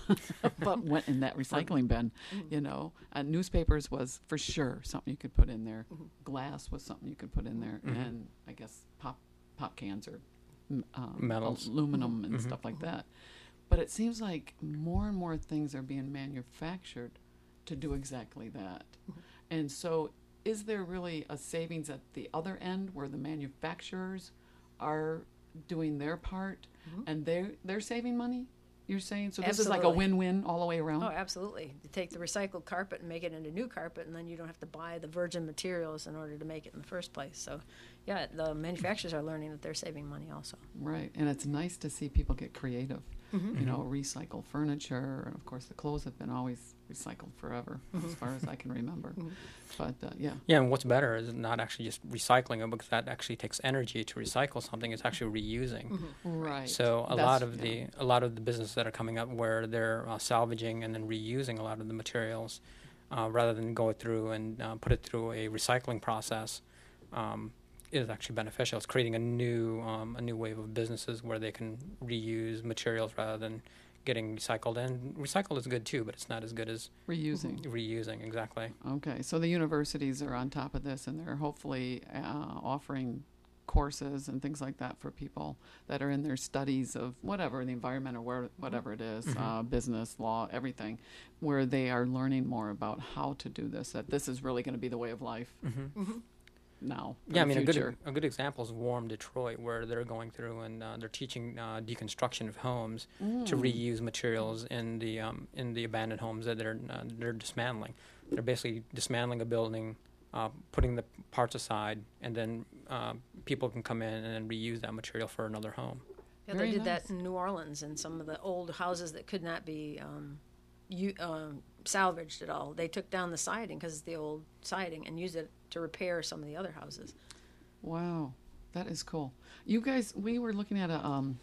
but went in that recycling bin. You know, uh, newspapers was for sure something you could put in there. Mm-hmm. Glass was something you could put in there, Mhm. and I guess pop pop cans or m- um, Metals. aluminum and Mhm. stuff like that. But it seems like more and more things are being manufactured to do exactly that. And so, is there really a savings at the other end where the manufacturers are doing their part and they're they're saving money? You're saying so this is like a Absolutely. win-win all the way around. Oh, absolutely. You take the recycled carpet and make it into new carpet, and then you don't have to buy the virgin materials in order to make it in the first place. So, yeah, the manufacturers are learning that they're saving money also. Right, and it's nice to see people get creative. Mhm. You know, recycle furniture, and of course the clothes have been always recycled forever, as far as I can remember. But uh, yeah, Yeah, and what's better is not actually just recycling it, because that actually takes energy to recycle something. It's actually reusing. right. So a That's- lot of yeah. the a lot of the businesses that are coming up where they're uh, salvaging and then reusing a lot of the materials, uh, rather than go through and uh, put it through a recycling process, um, is actually beneficial. It's creating a new um, a new wave of businesses where they can reuse materials rather than getting recycled. And recycled is good too, but it's not as good as Reusing. Reusing, exactly. Okay, so the universities are on top of this, and they're hopefully uh, offering courses and things like that for people that are in their studies of whatever, the environment or where, whatever it is, Mhm. uh, business, law, everything, where they are learning more about how to do this, that this is really going to be the way of life Mhm. now. for Yeah, I the mean, a good future. a good example is Warm Detroit, where they're going through and uh, they're teaching uh, deconstruction of homes to Mm. reuse materials in the um, in the abandoned homes that they're uh, they're dismantling. They're basically dismantling a building, uh, putting the parts aside, and then uh, people can come in and then reuse that material for another home. Yeah, Very they did nice. that in New Orleans in some of the old houses that could not be um, you, um, salvaged at all. They took down the siding because it's the old siding and used it to repair some of the other houses. Wow, that is cool. You guys, we were looking at a um,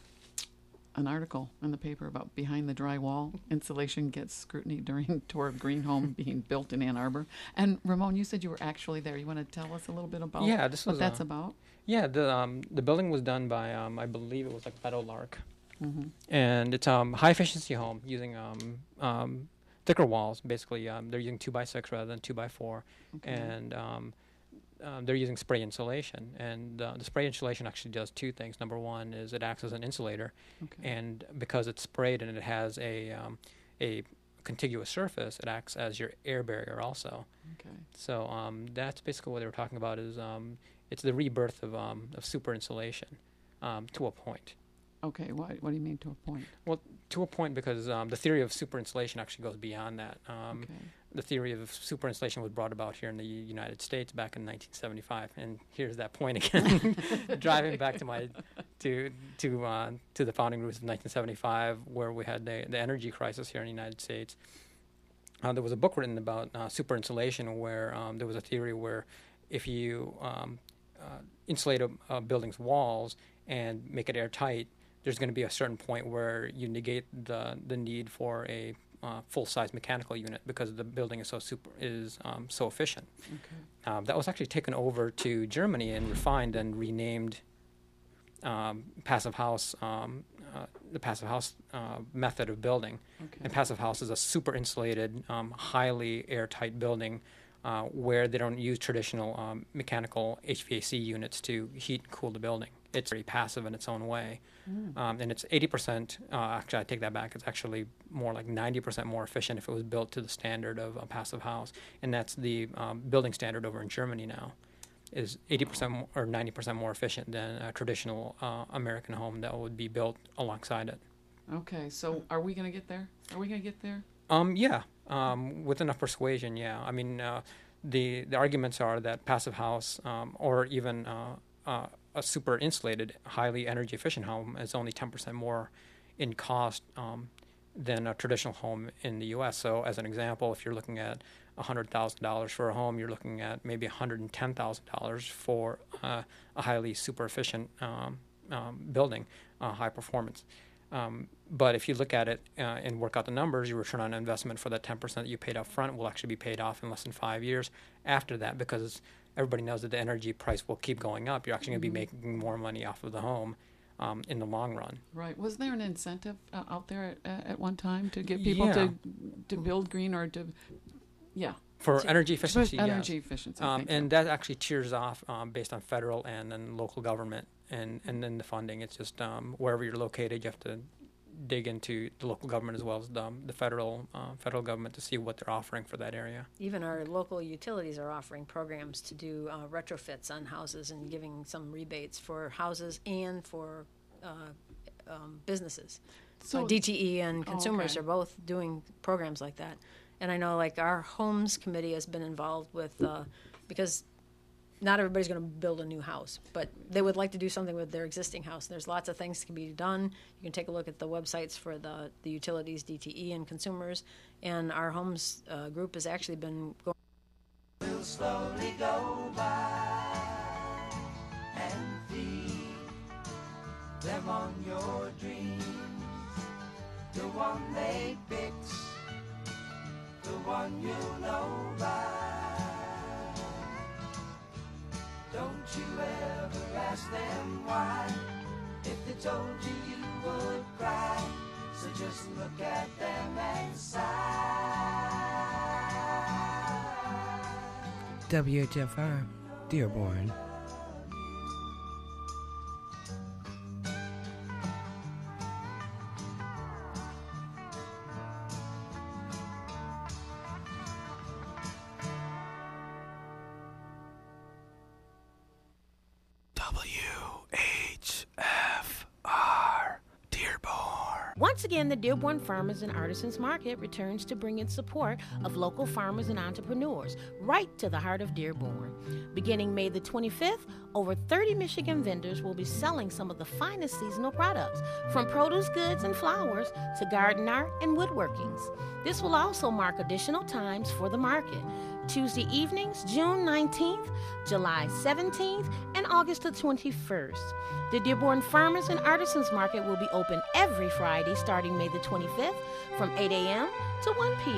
an article in the paper about behind the drywall insulation gets scrutiny during tour of green home being built in Ann Arbor. And Ramon, you said you were actually there. You want to tell us a little bit about Yeah, this what was, that's uh, about? Yeah, the um, the building was done by um, I believe it was like Meadowlark, Mm-hmm. and it's um high efficiency home using um, um thicker walls. Basically, um, they're using two by six rather than two by four, Okay. and um, um, they're using spray insulation. And uh, the spray insulation actually does two things. Number one is it acts as an insulator, Okay. and because it's sprayed and it has a um, a contiguous surface, it acts as your air barrier also. Okay. So um, that's basically what they were talking about. Is um, it's the rebirth of um, of super insulation um, to a point. Okay. What What do you mean to a point? Well, to a point, because um, the theory of super insulation actually goes beyond that. Um, Okay. The theory of super insulation was brought about here in the U- United States back in nineteen seventy-five, and here's that point again, driving back to my to to uh, to the founding roots of nineteen seventy-five, where we had the the energy crisis here in the United States. Uh, there was a book written about uh, super insulation, where um, there was a theory where if you um, uh, insulate a, a building's walls and make it airtight, there's going to be a certain point where you negate the the need for a uh, full-size mechanical unit because the building is so super is um, so efficient. Okay. Um, that was actually taken over to Germany and refined and renamed um, passive house, um, uh, the passive house uh, method of building. Okay. And passive house is a super insulated, um, highly airtight building uh, where they don't use traditional um, mechanical H V A C units to heat and cool the building. It's very passive in its own way. Mm. Um, and it's eighty percent, uh, actually I take that back, it's actually more like ninety percent more efficient if it was built to the standard of a passive house. And that's the um, building standard over in Germany now, is eighty percent mo- or ninety percent more efficient than a traditional uh, American home that would be built alongside it. Okay. So are we going to get there? Are we going to get there? Um, yeah, um, with enough persuasion, yeah. I mean, uh, the the arguments are that passive house um, or even uh, uh, a super insulated, highly energy efficient home is only ten percent more in cost um, than a traditional home in the U S. So, as an example, if you're looking at one hundred thousand dollars for a home, you're looking at maybe one hundred ten thousand dollars for uh, a highly super efficient um, um, building, uh, high performance. Um, but if you look at it uh, and work out the numbers, your return on investment for that ten percent that you paid up front will actually be paid off in less than five years after that, because everybody knows that the energy price will keep going up. You're actually going to be making more money off of the home um, in the long run. Right. Was there an incentive uh, out there at, at one time to get people Yeah. to to build green or to, yeah. For To- energy efficiency, yes. Energy efficiency. Um, thank you. and that actually tiers off um, based on federal and then local government, and, and then the funding. It's just um, wherever you're located, you have to dig into the local government as well as the, the federal uh, federal government to see what they're offering for that area. Even our local utilities are offering programs to do uh, retrofits on houses and giving some rebates for houses and for uh, um, businesses. So So- D T E and Oh, consumers okay. are both doing programs like that. And I know like our homes committee has been involved with, uh, because not everybody's going to build a new house, but they would like to do something with their existing house. There's lots of things that can be done. You can take a look at the websites for the, the utilities, D T E, and consumers. And our homes uh, group has actually been going. We'll slowly go by and feed them on your dreams. The one they picked, the one you know by. Don't you ever ask them why. If they told you, you would cry. So just look at them and sigh. W H F R, Dearborn. Once again, the Dearborn Farmers and Artisans Market returns to bring its support of local farmers and entrepreneurs right to the heart of Dearborn. Beginning May the twenty-fifth, over thirty Michigan vendors will be selling some of the finest seasonal products, from produce goods and flowers to garden art and woodworkings. This will also mark additional times for the market. Tuesday evenings, June nineteenth, July seventeenth, and August the twenty-first. The Dearborn Farmers and Artisans Market will be open every Friday starting May the twenty-fifth from eight a.m. to one p.m.